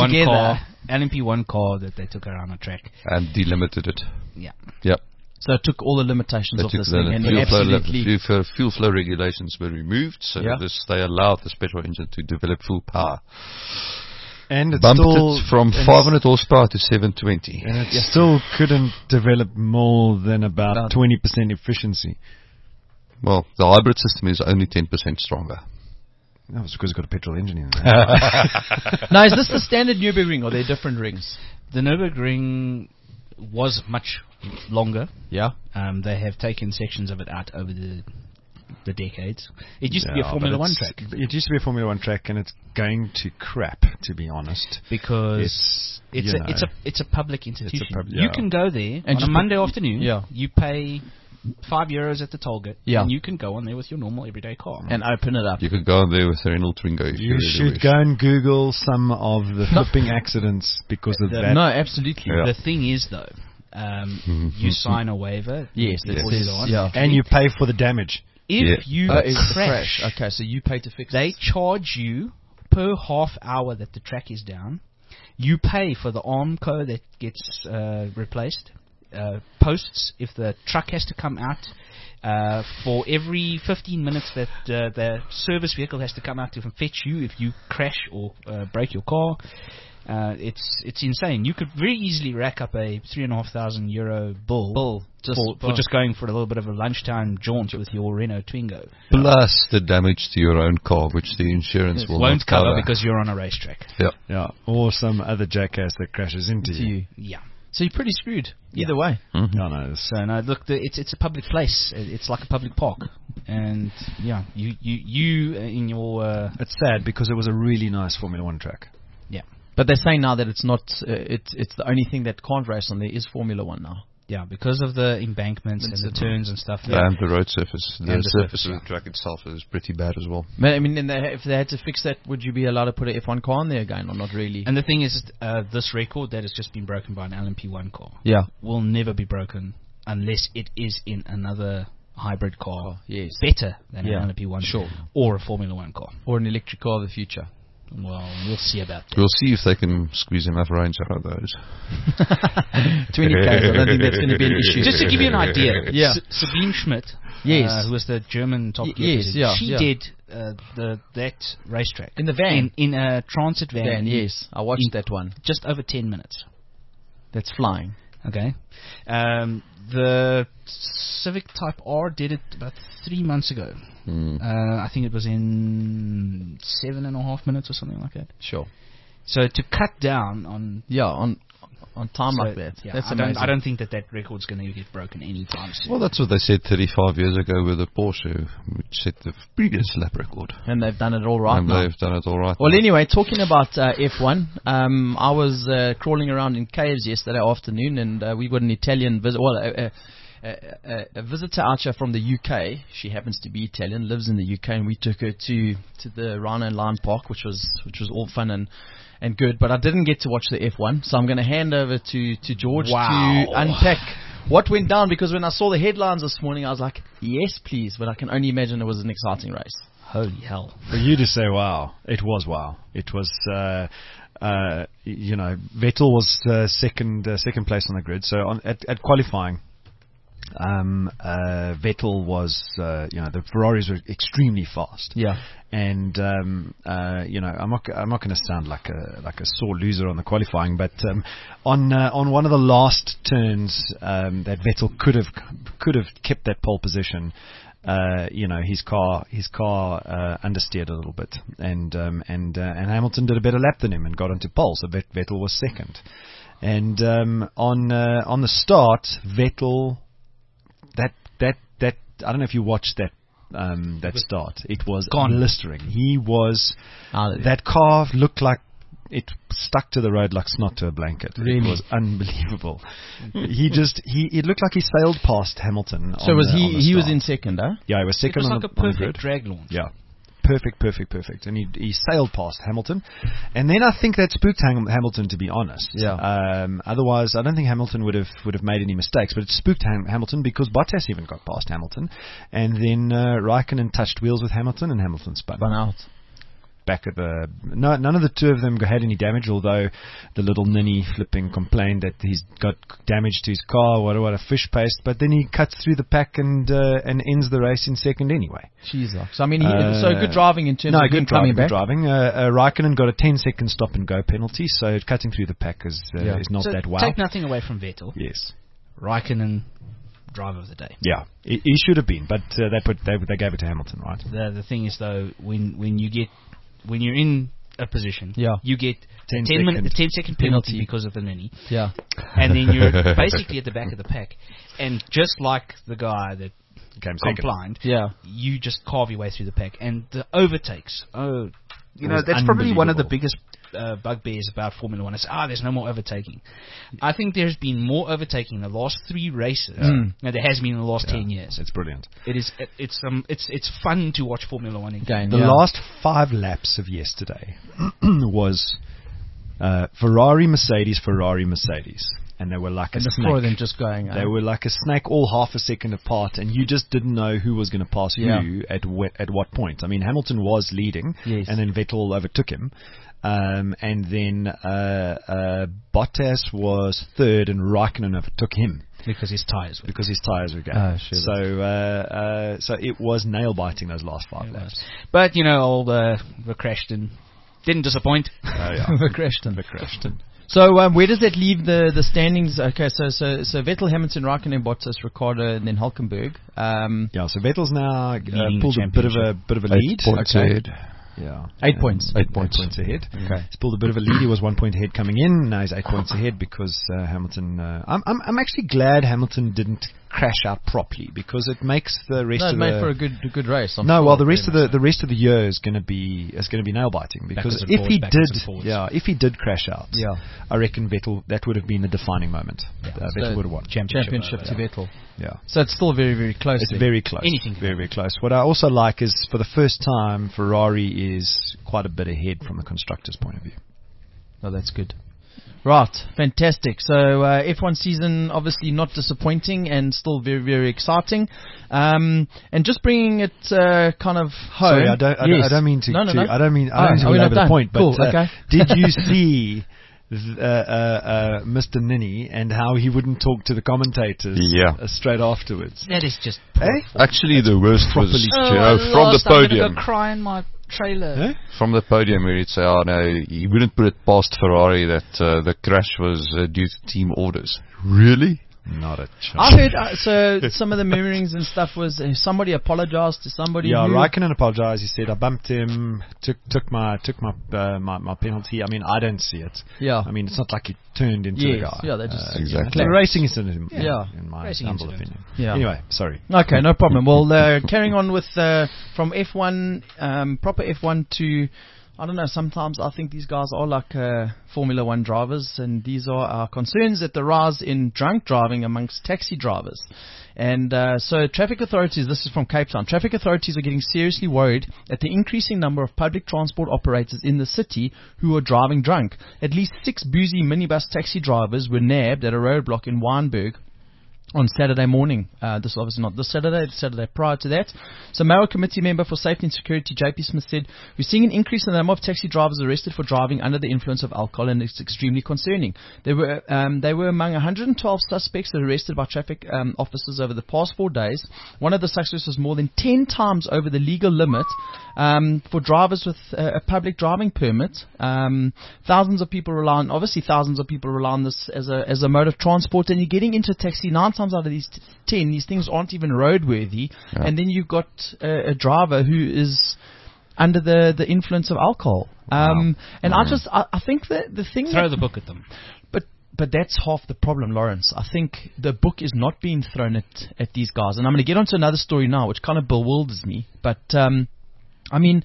LMP1 car that they took around the track. And delimited it. Yeah. Yep. So it took all the limitations of this thing. And fuel flow regulations were removed, so they allowed this petrol engine to develop full power. And it bumped it from 500 horsepower to 720. And it still couldn't develop more than about 20% efficiency. Well, the hybrid system is only 10% stronger. That was because it's got a petrol engine in it. Now, is this the standard Nürburgring, or are there different rings? The Nürburgring was much longer. Yeah. They have taken sections of it out over the decades. It used to be a Formula 1 track. It used to be a Formula 1 track, and it's going to crap, to be honest. Because it's a public institution. You can go there and on a Monday afternoon. Yeah. You pay €5 at the tollgate, and you can go on there with your normal everyday car and open it up. You could go on there with a Renault Twingo. You should go and Google some of the flipping accidents because of that. No, absolutely. Yeah. The thing is, though, you sign a waiver. Yes, and you pay for the damage. If you crash, okay, so you pay to fix it. They charge you per half hour that the track is down. You pay for the Armco that gets replaced. Posts if the truck has to come out for every 15 minutes that the service vehicle has to come out to fetch you if you crash or break your car. It's insane. You could very easily rack up a €3,500 bill for just going for a little bit of a lunchtime jaunt with your Renault Twingo. Plus the damage to your own car, which the insurance won't cover because you're on a racetrack. Yeah, or some other jackass that crashes into you. Yeah. So you're pretty screwed either way. Mm-hmm. No, look, it's a public place. It's like a public park, and you in your. It's sad because it was a really nice Formula 1 track. Yeah, but they're saying now that it's not. It's the only thing that can't race on there is Formula 1 now. Yeah, because of the embankments and the turns and stuff. And the road surface. The surface of the track itself is pretty bad as well. I mean, if they had to fix that, would you be allowed to put an F1 car on there again, or not really? And the thing is, this record that has just been broken by an LMP1 car will never be broken unless it is in another hybrid car. Better than an LMP1 or a Formula 1 car. Or an electric car of the future. Well, we'll see about that. We'll see if they can squeeze enough range out of those. 20K, I don't think that's going to be an issue. Just to give you an idea, Sabine Schmidt, who was the German top gear, she did that racetrack in the van, in a transit van. Yes, I watched that one. Just over 10 minutes. That's flying. Okay. The Civic Type R did it about 3 months ago. I think it was in 7.5 minutes or something like that. Sure. So to cut down on time like that, that's amazing. I don't think that record's going to get broken anytime soon. Well, that's what they said 35 years ago with the Porsche, which set the previous lap record. And they've done it all right now. They've done it all right. Well, anyway, talking about F1, I was crawling around in caves yesterday afternoon, and we got an Italian visit. Well, a visitor out here from the UK. She happens to be Italian, lives in the UK, and we took her to the Rhino and Lion Park, which was all fun and good. But I didn't get to watch the F1, so I'm going to hand over to George to unpack what went down, because when I saw the headlines this morning, I was like, yes, please, but I can only imagine it was an exciting race. Holy hell. For you to say wow, it was wow. It was, Vettel was second place on the grid. So at qualifying, Vettel was, the Ferraris were extremely fast. Yeah. And I'm not going to sound like a sore loser on the qualifying, but on one of the last turns that Vettel could have kept that pole position. his car understeered a little bit, and Hamilton did a better lap than him and got onto pole, so Vettel was second. And on the start, Vettel, that I don't know if you watched that start. It was blistering. He was that car looked like it stuck to the road like snot to a blanket. Really? It was unbelievable. It looked like he sailed past Hamilton. So he was in second, huh? Yeah, he was second. It was like a perfect drag launch. Yeah. Perfect. And he sailed past Hamilton. And then I think that spooked Hamilton, to be honest. Yeah. Otherwise, I don't think Hamilton would have made any mistakes. But it spooked Hamilton because Bottas even got past Hamilton. And then Raikkonen touched wheels with Hamilton, and Hamilton spun out. Back at none of the two of them had any damage, although the little ninny flipping complained that he's got damage to his car, what a fish paste, but then he cuts through the pack and ends the race in second anyway. Jesus. So I mean, so good driving in terms of him coming back. Good driving. Raikkonen got a 10-second stop and go penalty, so cutting through the pack is not that wow. Take nothing away from Vettel. Yes. Raikkonen, driver of the day. Yeah, he should have been, but they gave it to Hamilton, right? The thing is though, when you're in a position, you get 10-second penalty because of the ninny. Yeah. And then you're basically at the back of the pack. And just like the guy that complained, you just carve your way through the pack. And the overtakes, that's probably one of the biggest bugbears about Formula 1 is, there's no more overtaking. I think there's been more overtaking in the last 3 races than there has been in the last 10 years. It's brilliant. It's fun to watch Formula 1 again. The last 5 laps of yesterday was Ferrari, Mercedes, and they were like a snake. And the 4 of them just going. They were like a snake, all half a second apart, and you just didn't know who was going to pass who at what point. I mean, Hamilton was leading, and then Vettel overtook him. And then Bottas was third, and Raikkonen overtook him because his tires were going. Oh, sure. So it was nail biting those last 5 laps. But old Verkreshten didn't disappoint. Verkreshten. So where does that leave the standings? Okay, so Vettel, Hamilton, Raikkonen, Bottas, Ricciardo, and then Hülkenberg. So Vettel's now pulled a bit of a lead. 8 points ahead. Yeah. 8 points. 8 points ahead. Okay. He's pulled a bit of a lead. He was 1 point ahead coming in. Now he's 8 points ahead because Hamilton. I'm actually glad Hamilton didn't crash out properly because it makes the rest of made for a good race. The rest of the year is going to be nail biting because if he did crash out, I reckon Vettel, that would have been the defining moment. Vettel would have won championship to Vettel. Yeah. So it's still very, very close. It's very close. Anything very, very close. What I also like is for the first time Ferrari is quite a bit ahead from the constructors' point of view. Oh, that's good. Right, fantastic. So F1 season obviously not disappointing and still very, very exciting. And just bringing it kind of home. Sorry, I don't mean to. No. I don't mean to belabor the point. But cool, okay. Did you see Mr. Ninny and how he wouldn't talk to the commentators straight afterwards? That is just actually the worst was from the podium. I'm gonna go cry in my trailer. From the podium where he'd say, he wouldn't put it past Ferrari that the crash was due to team orders. Really? Not a chance. I heard so some of the mirrorings and stuff was somebody apologized to somebody. Yeah, Raikkonen apologized. He said, "I bumped him, took my penalty." I mean, I don't see it. Yeah. I mean, it's not like he turned into the guy. Yeah, they just exactly. A racing incident. In my racing humble incident. opinion. Yeah. Anyway, sorry. Okay, no problem. Well, carrying on with from F1, proper F1 to. I don't know, sometimes I think these guys are like Formula 1 drivers, and these are our concerns at the rise in drunk driving amongst taxi drivers. And so traffic authorities, this is from Cape Town, traffic authorities are getting seriously worried at the increasing number of public transport operators in the city who are driving drunk. At least 6 boozy minibus taxi drivers were nabbed at a roadblock in Wynberg on Saturday morning. This is obviously not this Saturday, the Saturday prior to that. So Mayoral Committee member for Safety and Security, JP Smith, said, "We're seeing an increase in the number of taxi drivers arrested for driving under the influence of alcohol, and it's extremely concerning. They were among 112 suspects that were arrested by traffic officers over the past 4 days. One of the suspects was more than 10 times over the legal limit for drivers with a public driving permit. Thousands of people rely on this as a mode of transport, and you're getting into a taxi 9 times times out of these 10, these things aren't even roadworthy, and then you've got a driver who is under the influence of alcohol. And I think that the thing... Throw the book at them. But that's half the problem, Lawrence. I think the book is not being thrown at these guys. And I'm going to get onto another story now, which kind of bewilders me. But, I mean,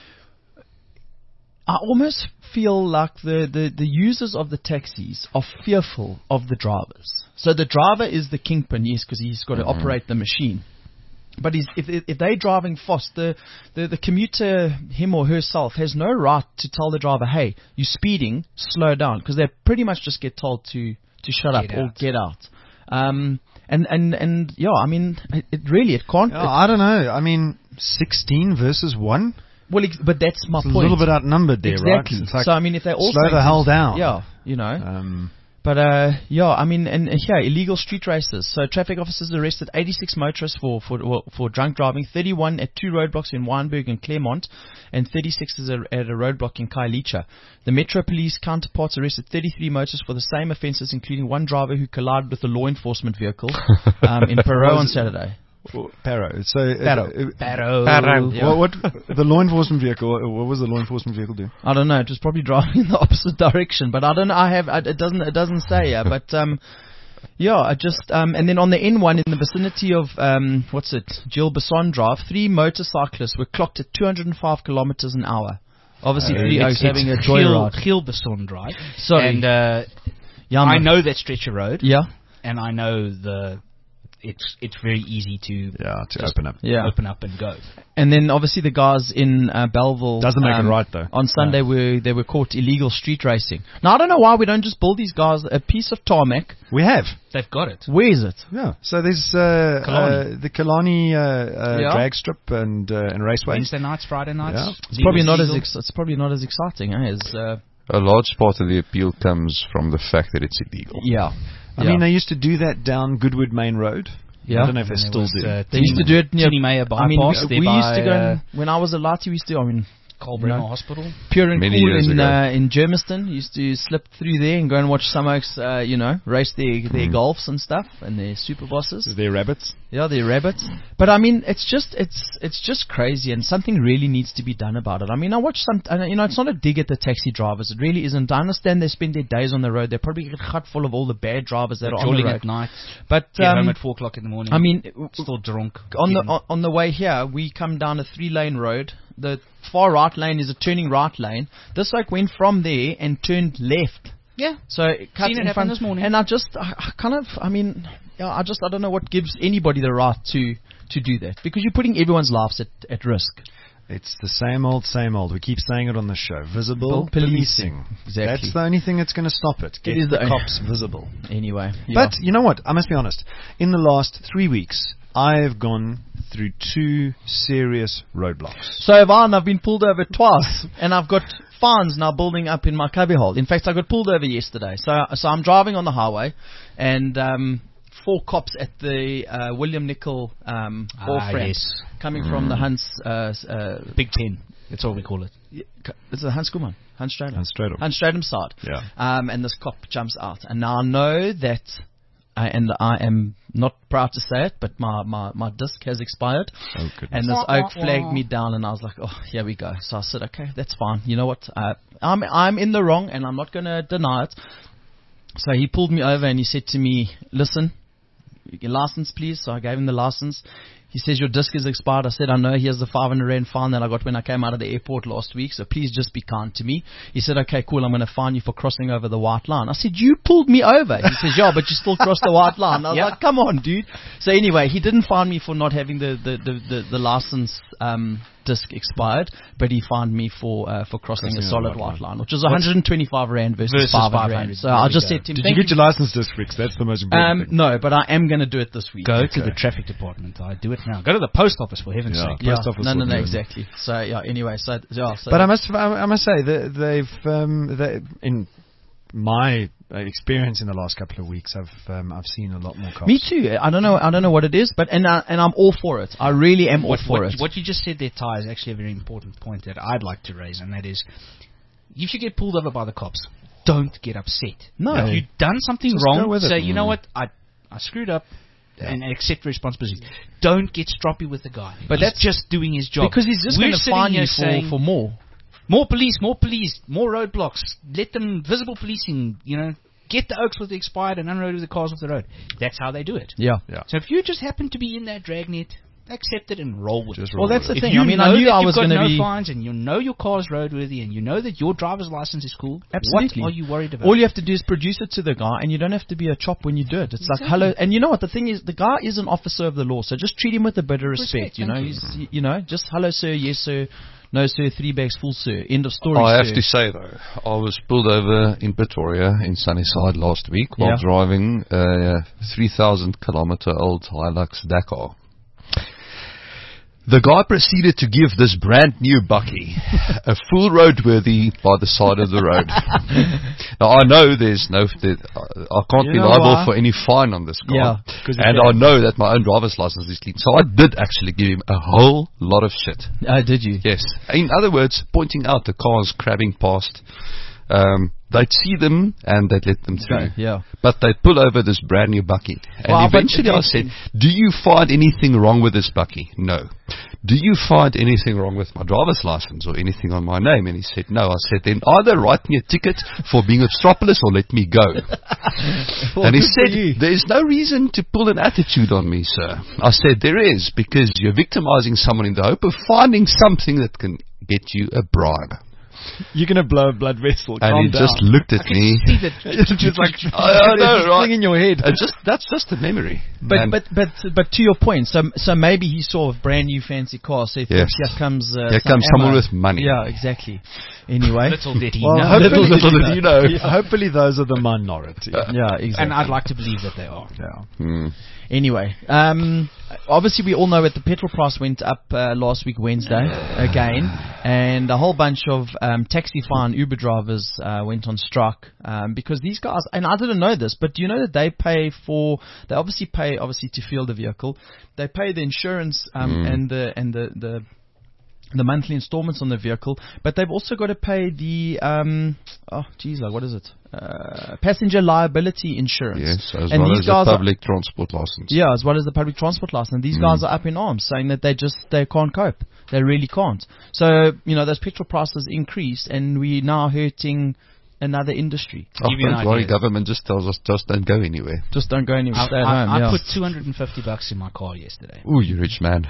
I almost feel like the users of the taxis are fearful of the drivers. So the driver is the kingpin, yes, because he's got to operate the machine. But if they're driving fast, the commuter, him or herself, has no right to tell the driver, hey, you're speeding, slow down, because they pretty much just get told to shut up or get out. And yeah, I mean, it can't. I don't know. I mean, 16 versus 1? Well, but that's my point. A little bit outnumbered there, exactly. Right? Like, so, I mean, if they all slow the hell down. Yeah, you know. But, yeah, I mean, and here, illegal street races. So traffic officers arrested 86 motorists for drunk driving, 31 at 2 roadblocks in Wynberg and Claremont, and 36 at a roadblock in Khayelitsha. The Metro Police counterparts arrested 33 motorists for the same offences, including one driver who collided with a law enforcement vehicle in Parow on Saturday. Parow. So Parow. Yeah. What the law enforcement vehicle? What was the law enforcement vehicle doing? I don't know. It was probably driving in the opposite direction, but I don't know. It doesn't say. But yeah, I just and then on the N1 in the vicinity of Gilles Besson Drive, 3 motorcyclists were clocked at 205 kilometers an hour. Obviously, 3 oaks having a joyride. Gilles Besson Drive. Sorry, and I know that stretch of road. Yeah, and I know it's very easy to open up and go. And then obviously the guys in Belleville doesn't make it right though. On Sunday they were caught illegal street racing. Now I don't know why we don't just build these guys a piece of tarmac. We have. They've got it. Where is it? Yeah. So there's the Killarney drag strip and raceway. Wednesday nights, Friday nights. Yeah. It's probably not as exciting as. A large part of the appeal comes from the fact that it's illegal. Yeah. I mean, they used to do that down Goodwood Main Road. Yeah. I don't know if they still do. They used to do it near Meyer bypass. I mean, we used to go when I was a latte. We used to. Colbrenner Hospital. Pure and Cool in Germiston. Used to slip through there and go and watch some oaks, race their golfs and stuff and their super bosses. Their rabbits. Yeah, their rabbits. But I mean, it's just crazy, and something really needs to be done about it. I mean, I watch it's not a dig at the taxi drivers. It really isn't. I understand they spend their days on the road. They probably get cut full of all the bad drivers that are on the road at night. But get home at 4:00 in the morning. I mean, still drunk. On the way here, we come down a 3-lane road. The far right lane is a turning right lane. This oak went from there and turned left. Yeah. So it cut in front this morning. And I don't know what gives anybody the right to do that, because you're putting everyone's lives at risk. It's the same old. We keep saying it on the show. Visible policing. Exactly. That's the only thing that's going to stop it. Get the cops visible. Anyway. Yeah. But you know what? I must be honest. In the last 3 weeks, I have gone through 2 serious roadblocks. So have I, and I've been pulled over twice, and I've got fines now building up in my cubbyhole. In fact, I got pulled over yesterday. So I'm driving on the highway, and 4 cops at the William Nicol off ramp coming from the Hans Big Ten. That's what we call it. It's a Hans Kuhlman. Hans Stradum. Hans Stradum side. Yeah. And this cop jumps out, and now I know that. And I am not proud to say it, but my disc has expired. Oh, goodness. And this oak flagged me down, and I was like, oh, here we go. So I said, okay, that's fine. You know what? I'm in the wrong, and I'm not going to deny it. So he pulled me over, and he said to me, listen, your license, please. So I gave him the license. He says, your disc is expired. I said, I know. Here's the 500 Rand fine that I got when I came out of the airport last week, so please just be kind to me. He said, okay, cool, I'm going to fine you for crossing over the white line. I said, you pulled me over. He says, yeah, but you still crossed the white line. I was like, come on, dude. So anyway, he didn't fine me for not having the license disc expired, but he fined me for crossing a solid white line, which was 125 Rand versus 500 Rand. So I just said to him, did you get your license disc fixed? That's the most important thing. No, but I am going to do it this week. Go to the traffic department. I do it now. Go to the post office, for heaven's sake. Post office. No, exactly. So yeah. Anyway, but I must say that they've in my experience in the last couple of weeks, I've seen a lot more cops. Me too. I don't know what it is, but and I'm all for it. I really am all for it. What you just said there, Ty, is actually a very important point that I'd like to raise, and that is, if you get pulled over by the cops, don't get upset. No. If you've done something just wrong, say, you know what, I screwed up. and accept responsibility. Don't get stroppy with the guy. But that's just doing his job. Because he's just going to fine you for more. More police, more roadblocks. Let them, visible policing, get the Oaks with the expired and unload the cars off the road. That's how they do it. Yeah. So if you just happen to be in that dragnet, accept it and roll with it. Well, that's the thing. I knew I was going to be fines, and your car's roadworthy, and you know that your driver's license is cool. Absolutely. What are you worried about? All you have to do is produce it to the guy, and you don't have to be a chop when you do it. It's like hello, and you know what the thing is? The guy is an officer of the law, so just treat him with a bit of respect. He's just hello sir, yes sir. No, sir, 3 bags full, sir. End of story, I have to say, though, I was pulled over in Pretoria, in Sunnyside, last week while driving a 3,000-kilometer-old Hilux Dakar. The guy proceeded to give this brand new bakkie a full roadworthy by the side of the road. Now, I know I can't be liable for any fine on this car. Yeah, and I know that my own driver's license is clean. So I did actually give him a whole lot of shit. Did you? Yes. In other words, pointing out the cars crabbing past. They'd see them and they'd let them through. Yeah. But they'd pull over this brand new bakkie. And eventually I said, do you find anything wrong with this bakkie? No. Do you find anything wrong with my driver's license or anything on my name? And he said, no. I said, then either write me a ticket for being obstropolous or let me go. And he said, there's no reason to pull an attitude on me, sir. I said, there is, because you're victimizing someone in the hope of finding something that can get you a bribe. You're going to blow a blood vessel. And he just looked at me. It's just like I know, right? Thing in your head. That's just a memory. But to your point, so maybe he saw a brand new fancy car. So he thought, here comes someone with money. Yeah, exactly. Anyway, little did he know. Little did you know. Hopefully, those are the minority. Yeah, exactly. And I'd like to believe that they are. Yeah. Anyway, obviously we all know that the petrol price went up last week Wednesday again, and a whole bunch of Taxify and Uber drivers went on strike because these guys, and I didn't know this, but do you know that they obviously pay to fuel the vehicle, they pay the insurance and the monthly installments on the vehicle, but they've also got to pay the what is it? Passenger liability insurance. Yes, as well as the public transport license. Yeah, as well as the public transport license. These guys are up in arms, saying that they can't cope. They really can't. So those petrol prices increased, and we're now hurting another industry. Don't worry, government just tells us just don't go anywhere. Just don't go anywhere. Stay at home. I put $250 in my car yesterday. Ooh, you rich man.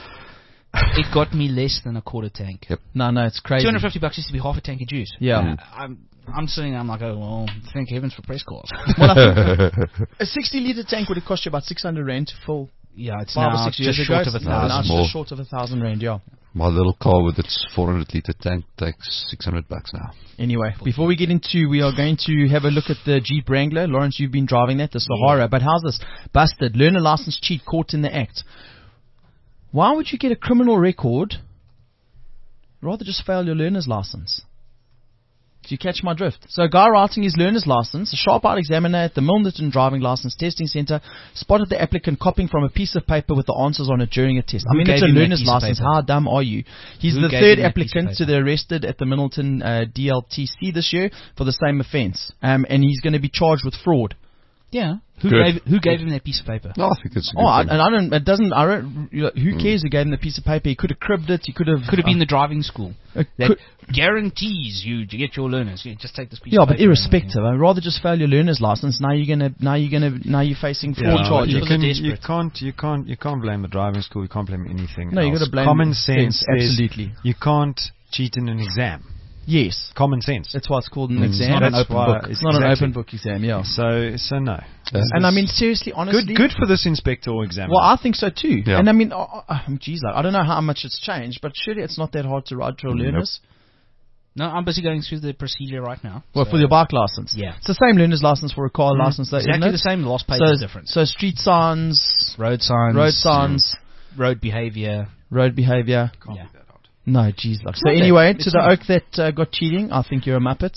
It got me less than a quarter tank. Yep. No, it's crazy. $250 used to be half a tank of juice. Yeah. I'm sitting there, I'm like, oh, well, thank heavens for press cars. Well, a 60-litre tank would have cost you about 600 Rand to fill. Yeah, it's 5 or 6 years ago. Now it's just short of 1,000 Rand, yeah. My little car with its 400-litre tank takes $600 now. Anyway, before we get into, we are going to have a look at the Jeep Wrangler. Lawrence, you've been driving that, the Sahara. But how's this? Busted. Learner license cheat caught in the act. Why would you get a criminal record? Rather just fail your learner's license. Do you catch my drift? So a guy writing his learner's license, a sharp-eyed examiner at the Milnerton Driving License Testing Centre spotted the applicant copying from a piece of paper with the answers on it during a test. I mean, it's a learner's license. How dumb are you? He's the third applicant to be arrested at the Milnerton DLTC this year for the same offence. And he's going to be charged with fraud. Yeah. Who gave him that piece of paper? No, I think it's a good thing. Who cares who gave him the piece of paper? He could have cribbed it. He could have been the driving school. That guarantees you to get your learners. You just take this piece of paper. Yeah, but irrespective, I'd rather just fail your learner's license. Now you're facing fraud charges. You can't blame the driving school. You can't blame anything. No, you got to blame common sense. Absolutely. You can't cheat in an exam. Yes. Common sense. That's why it's called an exam. It's not an open book. It's not an open book exam, yeah. So no. And I mean, seriously, honestly. Good for this inspector or examiner. Well, I think so too. Yeah. And I mean, I don't know how much it's changed, but surely it's not that hard to ride for learners. No, I'm busy going through the procedure right now. Well, for your bike license? Yeah. It's the same learner's license for a car license, though, exactly the same. The lost paper is different. So street signs. Road signs. Road behaviour. Can't be that hard. No, geez. So anyway, to the oak that got cheating, I think you're a muppet.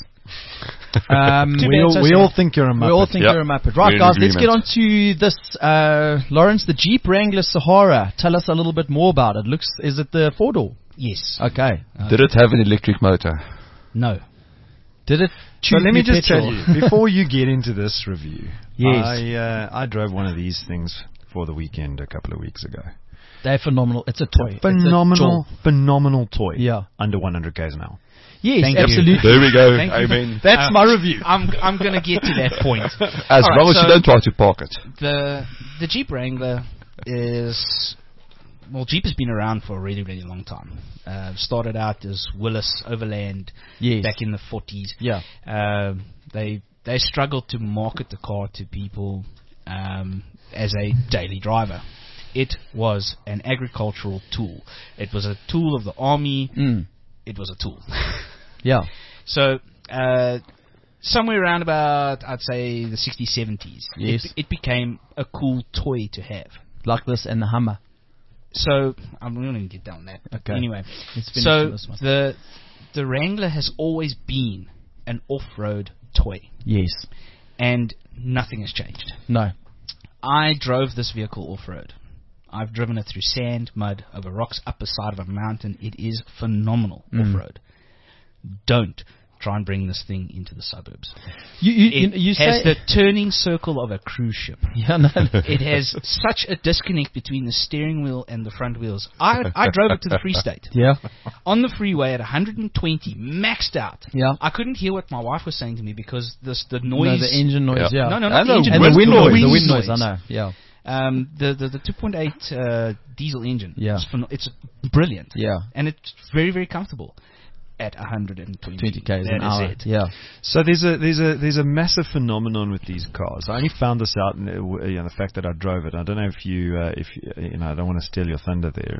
We all think you're a muppet. We all think you're a muppet. Right, guys, let's get on to this. Lawrence, the Jeep Wrangler Sahara. Tell us a little bit more about it. Is it the 4-door? Yes. Okay. Did it have an electric motor? No. Did it? So let me just tell you, before you get into this review, yes. I drove one of these things for the weekend a couple of weeks ago. They're phenomenal. It's a toy. Phenomenal toy. Yeah. Under 100 k's an hour. Yes, absolutely. There we go. Amen. That's my review. I'm going to get to that point. As long as you don't try to park it. The Jeep Wrangler is... Well, Jeep has been around for a really, really long time. Started out as Willys Overland back in the 40s. Yeah. They struggled to market the car to people as a daily driver. It was an agricultural tool. It was a tool of the army. It was a tool. Yeah. So, somewhere around about, I'd say, the 60s, 70s, yes. it became a cool toy to have. Like this and the Hummer. So, I'm going to get down that. Okay. Anyway, so the Wrangler has always been an off-road toy. Yes. And nothing has changed. No. I drove this vehicle off-road. I've driven it through sand, mud, over rocks, up the side of a mountain. It is phenomenal off-road. Don't try and bring this thing into the suburbs. You has the turning circle of a cruise ship. Yeah, no. It has such a disconnect between the steering wheel and the front wheels. I drove it to the Free State. Yeah. On the freeway at 120, maxed out. Yeah. I couldn't hear what my wife was saying to me because the noise... No, the engine noise, yeah. No, not the engine and noise. The wind noise, I know, yeah. The 2.8 diesel engine. Yeah. It's brilliant. Yeah. And it's very, very comfortable at 120 k's an hour. Yeah. So there's a massive phenomenon with these cars. I only found this out in the fact that I drove it. I don't know if you I don't want to steal your thunder there,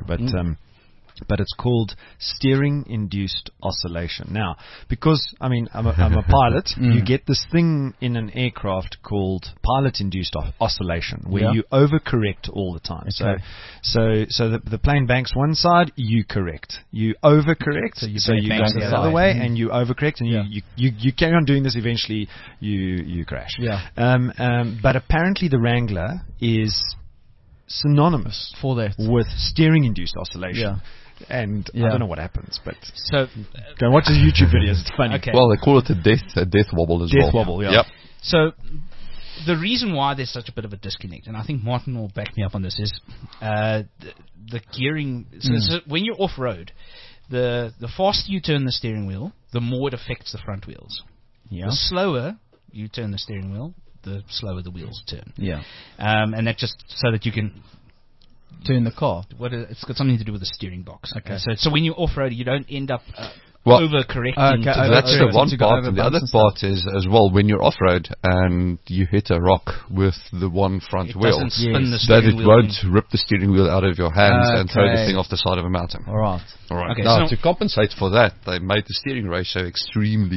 but it's called steering-induced oscillation. Now, because, I'm a pilot, you get this thing in an aircraft called pilot-induced oscillation, where you overcorrect all the time. Okay. So the plane banks one side, you correct. You overcorrect, so you go the other way, and you overcorrect, and you carry on doing this, eventually you crash. Yeah. But apparently the Wrangler is synonymous for that with steering-induced oscillation. Yeah. And I don't know what happens, but so go and watch his YouTube videos. It's funny. Okay. Well, they call it a death wobble as well. Death wobble, yeah. Yep. So the reason why there's such a bit of a disconnect, and I think Martin will back me up on this, is the gearing. So when you're off road, the faster you turn the steering wheel, the more it affects the front wheels. Yeah. The slower you turn the steering wheel, the slower the wheels turn. Yeah. And that just so that you can turn the car. It's got something to do with the steering box. Okay. So when you're off-road, you don't end up overcorrecting. Okay, that's the one part. And the other part is as well, when you're off-road and you hit a rock with the one front wheel, that it won't rip the steering wheel out of your hands and throw the thing off the side of a mountain. All right. Okay, now, to compensate for that, they made the steering ratio extremely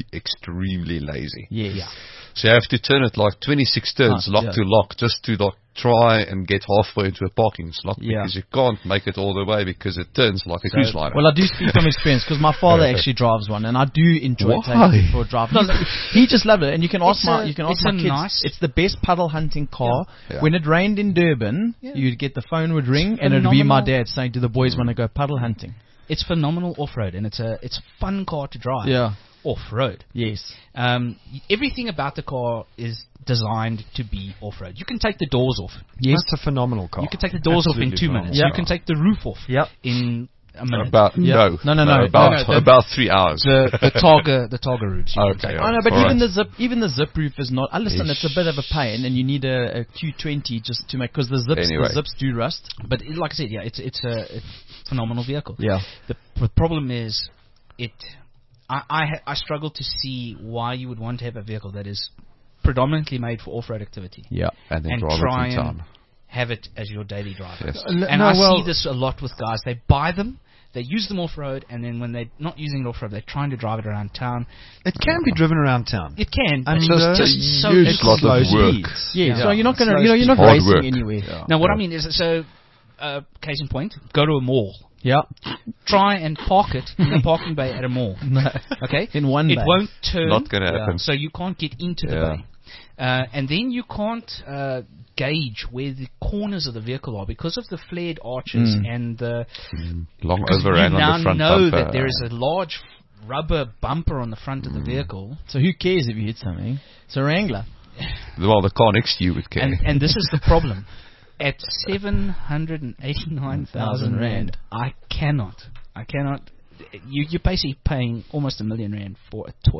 lazy. Yes. Yeah. So you have to turn it like 26 turns, lock to lock, just to try and get halfway into a parking slot, because you can't make it all the way because it turns like a cruise liner. Well, I do speak from experience because my father actually drives one, and I do enjoy taking it for a drive. No, he just loved it, and you can ask my kids. It's the best puddle hunting car. Yeah. When it rained in Durban, you'd get the phone would ring, and it'd be my dad saying to the boys when they go puddle hunting. It's phenomenal off-road, and it's a fun car to drive. Yeah. Off-road. Yes. Everything about the car is designed to be off-road. You can take the doors off. Yes. That's a phenomenal car. You can take the doors off in 2 minutes. You can take the roof off in a minute. About 3 hours. The Targa roofs. Okay. I know, but even the zip roof is not. Listen, it's a bit of a pain, and you need a Q20 just to make, because the zips do rust. But like I said, it's a phenomenal vehicle. Yeah. The problem is I struggle to see why you would want to have a vehicle that is predominantly made for off-road activity. Yeah. And then try and have it as your daily driver. Yes. And I see this a lot with guys. They buy them, they use them off-road, and then when they're not using it off-road, they're trying to drive it around town. It can be driven around town. It can. And just so huge lot of work. So you're not going to, you're not racing anywhere. Yeah. Now what I mean is, case in point, go to a mall. Yeah. Try and park it in the parking bay at a mall. No. Okay? In one bay. It won't turn. Not going to happen. So you can't get into the bay. And then you can't gauge where the corners of the vehicle are because of the flared arches and the long overhang on the front bumper. You now know bumper. that there is a large rubber bumper on the front of the vehicle. So who cares if you hit something? It's a Wrangler. Well, the car next to you would care. And this is the problem. At 789,000 rand, I cannot. You're basically paying almost R1 million for a toy.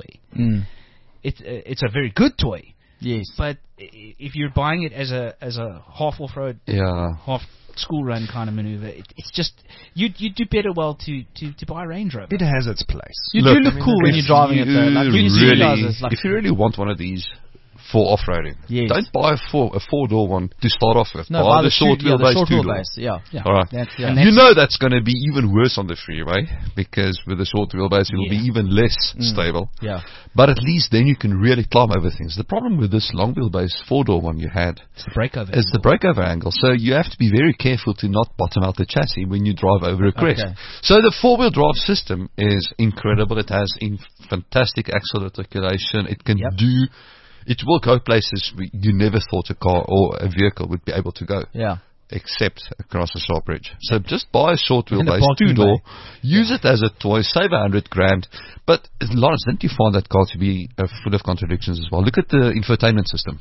It's a very good toy. Yes, but if you're buying it as a half off-road, half school run kind of maneuver, it's just you do better to buy a Range Rover. It has its place. You do look cool when you're driving it though. Like if you really want one of these for off-roading, don't buy a four-door one to start off with. No, buy the short wheelbase two-door. Yeah. All right. You know that's going to be even worse on the freeway because with the short wheelbase it will be even less stable. Yeah. But at least then you can really climb over things. The problem with this long wheelbase four-door one you had is the breakover angle. So you have to be very careful to not bottom out the chassis when you drive over a crest. Okay. So the four-wheel drive system is incredible. It has fantastic axle articulation. It can do. It will go places you never thought a car or a vehicle would be able to go. Yeah. Except across a sharp bridge. So just buy a short wheelbase two-door, use it as a toy, save $100,000. But Lawrence, didn't you find that car to be full of contradictions as well? Look at the infotainment system.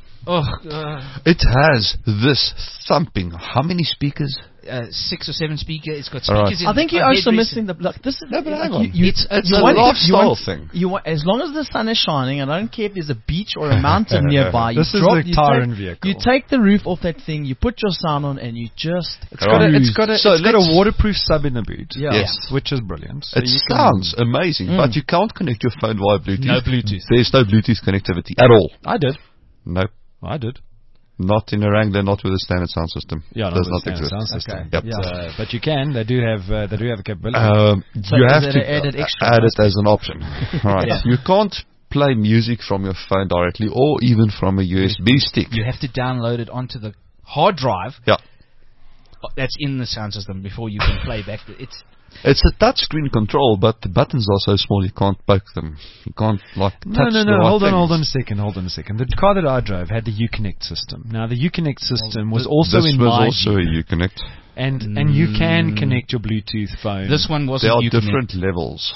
It has this thumping. How many speakers? 6 or 7 speakers. It's got speakers in. I think you're also missing the. Look, this is. No, but hang on. It's a lifestyle thing. You want, as long as the sun is shining, and I don't care if there's a beach or a mountain nearby. This is the Tyrant vehicle. You take the roof off that thing, you put your sound on, and you just. It's got a waterproof sub in the boot. Yes, which is brilliant. So it sounds amazing, but you can't connect your phone via Bluetooth. No Bluetooth. There's no Bluetooth connectivity at all. I did. Nope. I did. Not in a Wrangler, not with a standard sound system. Yeah, does not exist. Sound system. Okay. Yep. But you can. They do have a capability. So you have to add it as an option. Right. You can't play music from your phone directly, or even from a USB stick. You have to download it onto the hard drive. Yeah. That's in the sound system before you can play back. It's a touchscreen control, but the buttons are so small you can't poke them. You can't touch No. Hold on a second. The car that I drove had the Uconnect system. Now the Uconnect system was also a Uconnect, and you can connect your Bluetooth phone. This one wasn't Uconnect. There are Uconnect. different levels.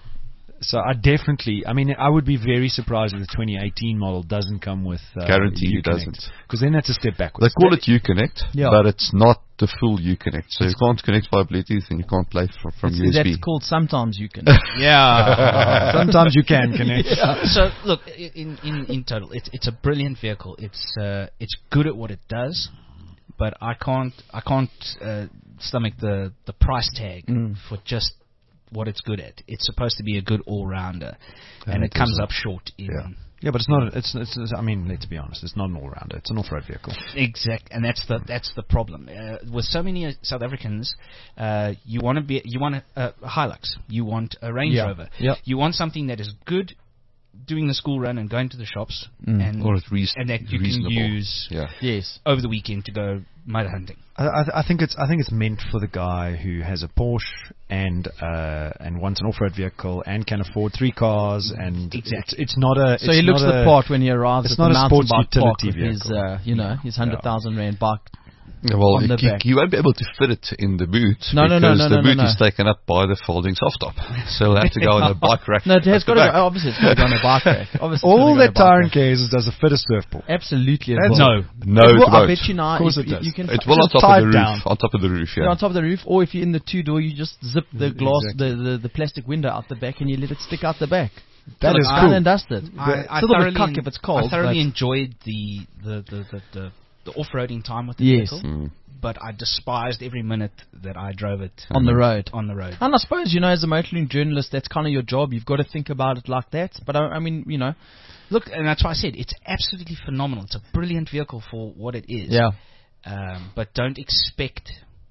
So I would be very surprised if the 2018 model doesn't come with guarantee it doesn't, because then that's a step backwards. They call it Uconnect, but it's not the full Uconnect. So you can't connect by Bluetooth and you can't play from USB. That's called sometimes you can. Sometimes you can connect. So look, in total, it's a brilliant vehicle. It's good at what it does, but I can't stomach the price tag for just what it's good at. It's supposed to be a good all-rounder, and it comes up short in... Yeah, but it's not. It's. I mean, let's be honest. It's not an all-rounder. It's an off-road vehicle. Exact, and that's the problem. With so many South Africans, you want a Hilux, you want a Range Rover, you want something that is good, doing the school run and going to the shops, and that you can use over the weekend to go motor hunting. I think it's meant for the guy who has a Porsche and wants an off-road vehicle and can afford 3 cars, and it's not a. So he looks the part when he arrives. It's at not the a sports utility vehicle. His 100,000 rand bike. Well, you won't be able to fit it in the boot because the boot is taken up by the folding soft top. So you'll have to go on a bike rack. No, it has got to go. Obviously, it's got to go on a bike rack. All that Tyrant cares is does a fit a surfboard. Absolutely, no, it won't. I bet you now. Of course it does. It will on top of the roof. On top of the roof, yeah. On top of the roof, or if you're in the 2-door, you just zip the glass, the plastic window out the back, and you let it stick out the back. That is cool. And dusted. I thoroughly, if it's cold. I thoroughly enjoyed the off-roading time with the vehicle. But I despised every minute that I drove it on the road. And I suppose, as a motoring journalist, that's kind of your job. You've got to think about it like that. But I mean, look, and that's why I said it's absolutely phenomenal. It's a brilliant vehicle for what it is. Yeah. But don't expect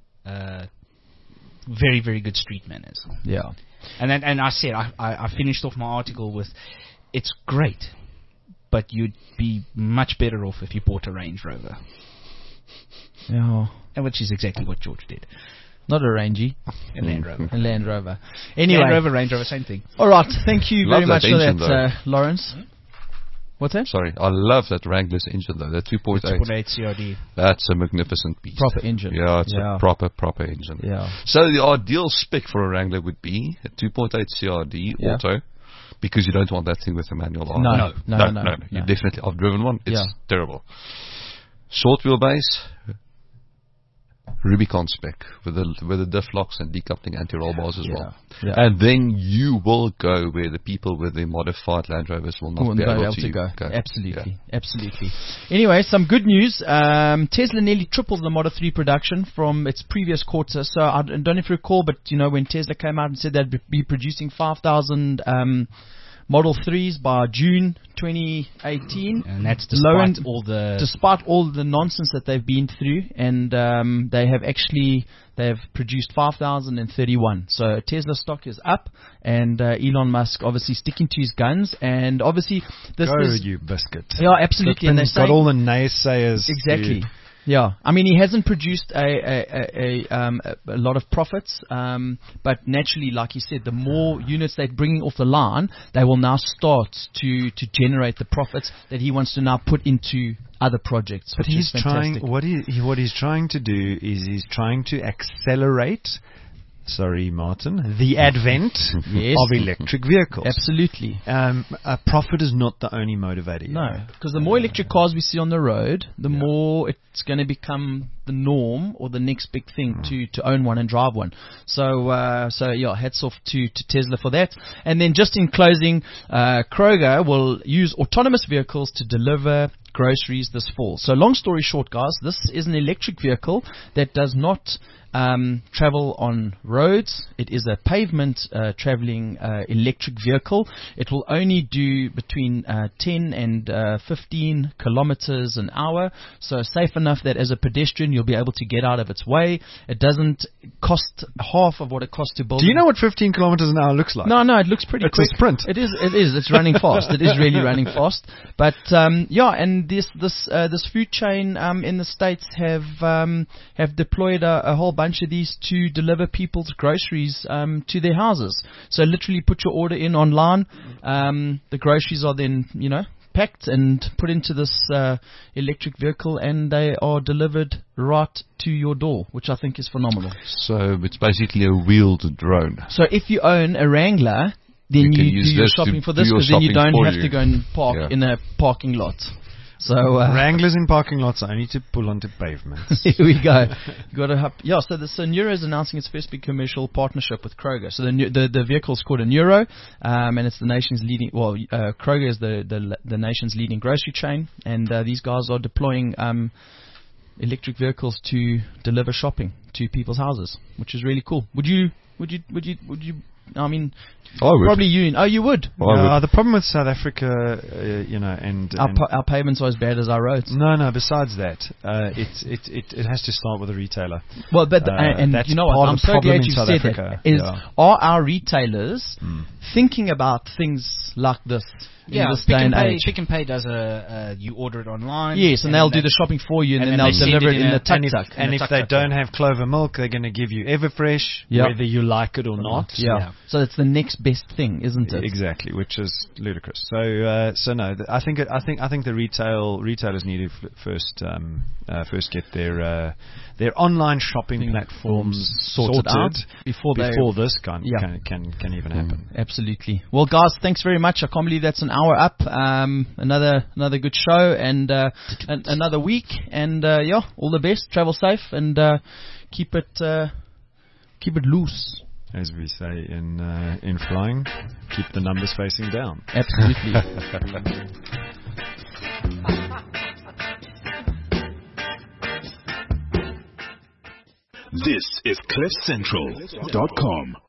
very, very good street manners. Yeah. And I said I finished off my article with, it's great, but you'd be much better off if you bought a Range Rover. Yeah. And which is exactly what George did. Not a Rangy. A Land Rover. A Land Rover. Anyway. Land Rover, Range Rover, same thing. All right. Thank you very much for engine, that, Lawrence. What's that? Sorry. I love that Wrangler's engine, though. That 2.8. 2.8 CRD. That's a magnificent beast. Proper engine. Yeah, it's a proper engine. Yeah. So the ideal spec for a Wrangler would be a 2.8 CRD auto, because you don't want that thing with a manual on. No. You definitely. I've driven one. It's terrible. Short wheelbase. Rubicon spec with the diff locks and decoupling anti-roll bars as well. Yeah. And then you will go where the people with the modified Land Rovers will not be able to go. Absolutely. Anyway, some good news. Tesla nearly tripled the Model 3 production from its previous quarter. So I don't know if you recall, but when Tesla came out and said they'd be producing 5,000 Model 3s by June 2018. And that's despite all the nonsense that they've been through. And they have produced 5,031. So Tesla stock is up. And Elon Musk obviously sticking to his guns. And obviously you biscuit. Yeah, absolutely. And they've got all the naysayers. Exactly. Yeah, I mean, he hasn't produced a lot of profits, but naturally, like you said, the more units they're bringing off the line, they will now start to generate the profits that he wants to now put into other projects. But he's trying. What he's trying to do is he's trying to accelerate. Sorry, Martin. The advent of electric vehicles. Absolutely. Profit is not the only motivator. No, because the more electric cars we see on the road, the more it's going to become the norm or the next big thing to own one and drive one. So hats off to Tesla for that. And then just in closing, Kroger will use autonomous vehicles to deliver groceries this fall. So long story short, guys, this is an electric vehicle that does not travel on roads. It is a pavement traveling electric vehicle. It will only do between 10 and 15 kilometers an hour, so safe enough that as a pedestrian you'll be able to get out of its way. It doesn't cost half of what it costs to build. Do you know what 15 kilometers an hour looks like? No, it looks pretty quick. It's a sprint. It is. It's running fast. It is really running fast. But and this food chain in the States have deployed a whole bunch of these to deliver people's groceries to their houses. So literally put your order in online. The groceries are then packed and put into this electric vehicle, and they are delivered right to your door, which I think is phenomenal. So it's basically a wheeled drone. So if you own a Wrangler, then you do your shopping for this, because then you don't have to go and park in a parking lot. So Wranglers in parking lots only to pull onto pavements. Here we go. So Neuro is announcing its first big commercial partnership with Kroger. So the vehicle is called a Neuro, and it's the nation's leading. Well, Kroger is the nation's leading grocery chain, and these guys are deploying electric vehicles to deliver shopping to people's houses, which is really cool. Would you? I mean, probably you. Oh, you would. The problem with South Africa, and our pavements are as bad as our roads. No. Besides that, it has to start with a retailer. Well, but that's you know what? I'm so glad you said that. Are our retailers thinking about things like this? Yeah, Pick n Pay does you order it online. Yes, and they'll do the shopping for you, and then they'll deliver it in the tuk-tuk. And if they don't have Clover Milk, they're going to give you Everfresh, whether you like it or not. Yeah. So it's the next best thing, isn't it? Exactly, which is ludicrous. So no, I think the retailers need to first get their online shopping platforms sorted out before this can even happen. Absolutely. Well, guys, thanks very much. I can't believe that's an hour up. Another good show and another week. And all the best. Travel safe and keep it loose. As we say in flying, keep the numbers facing down. Absolutely. This is CliffCentral.com.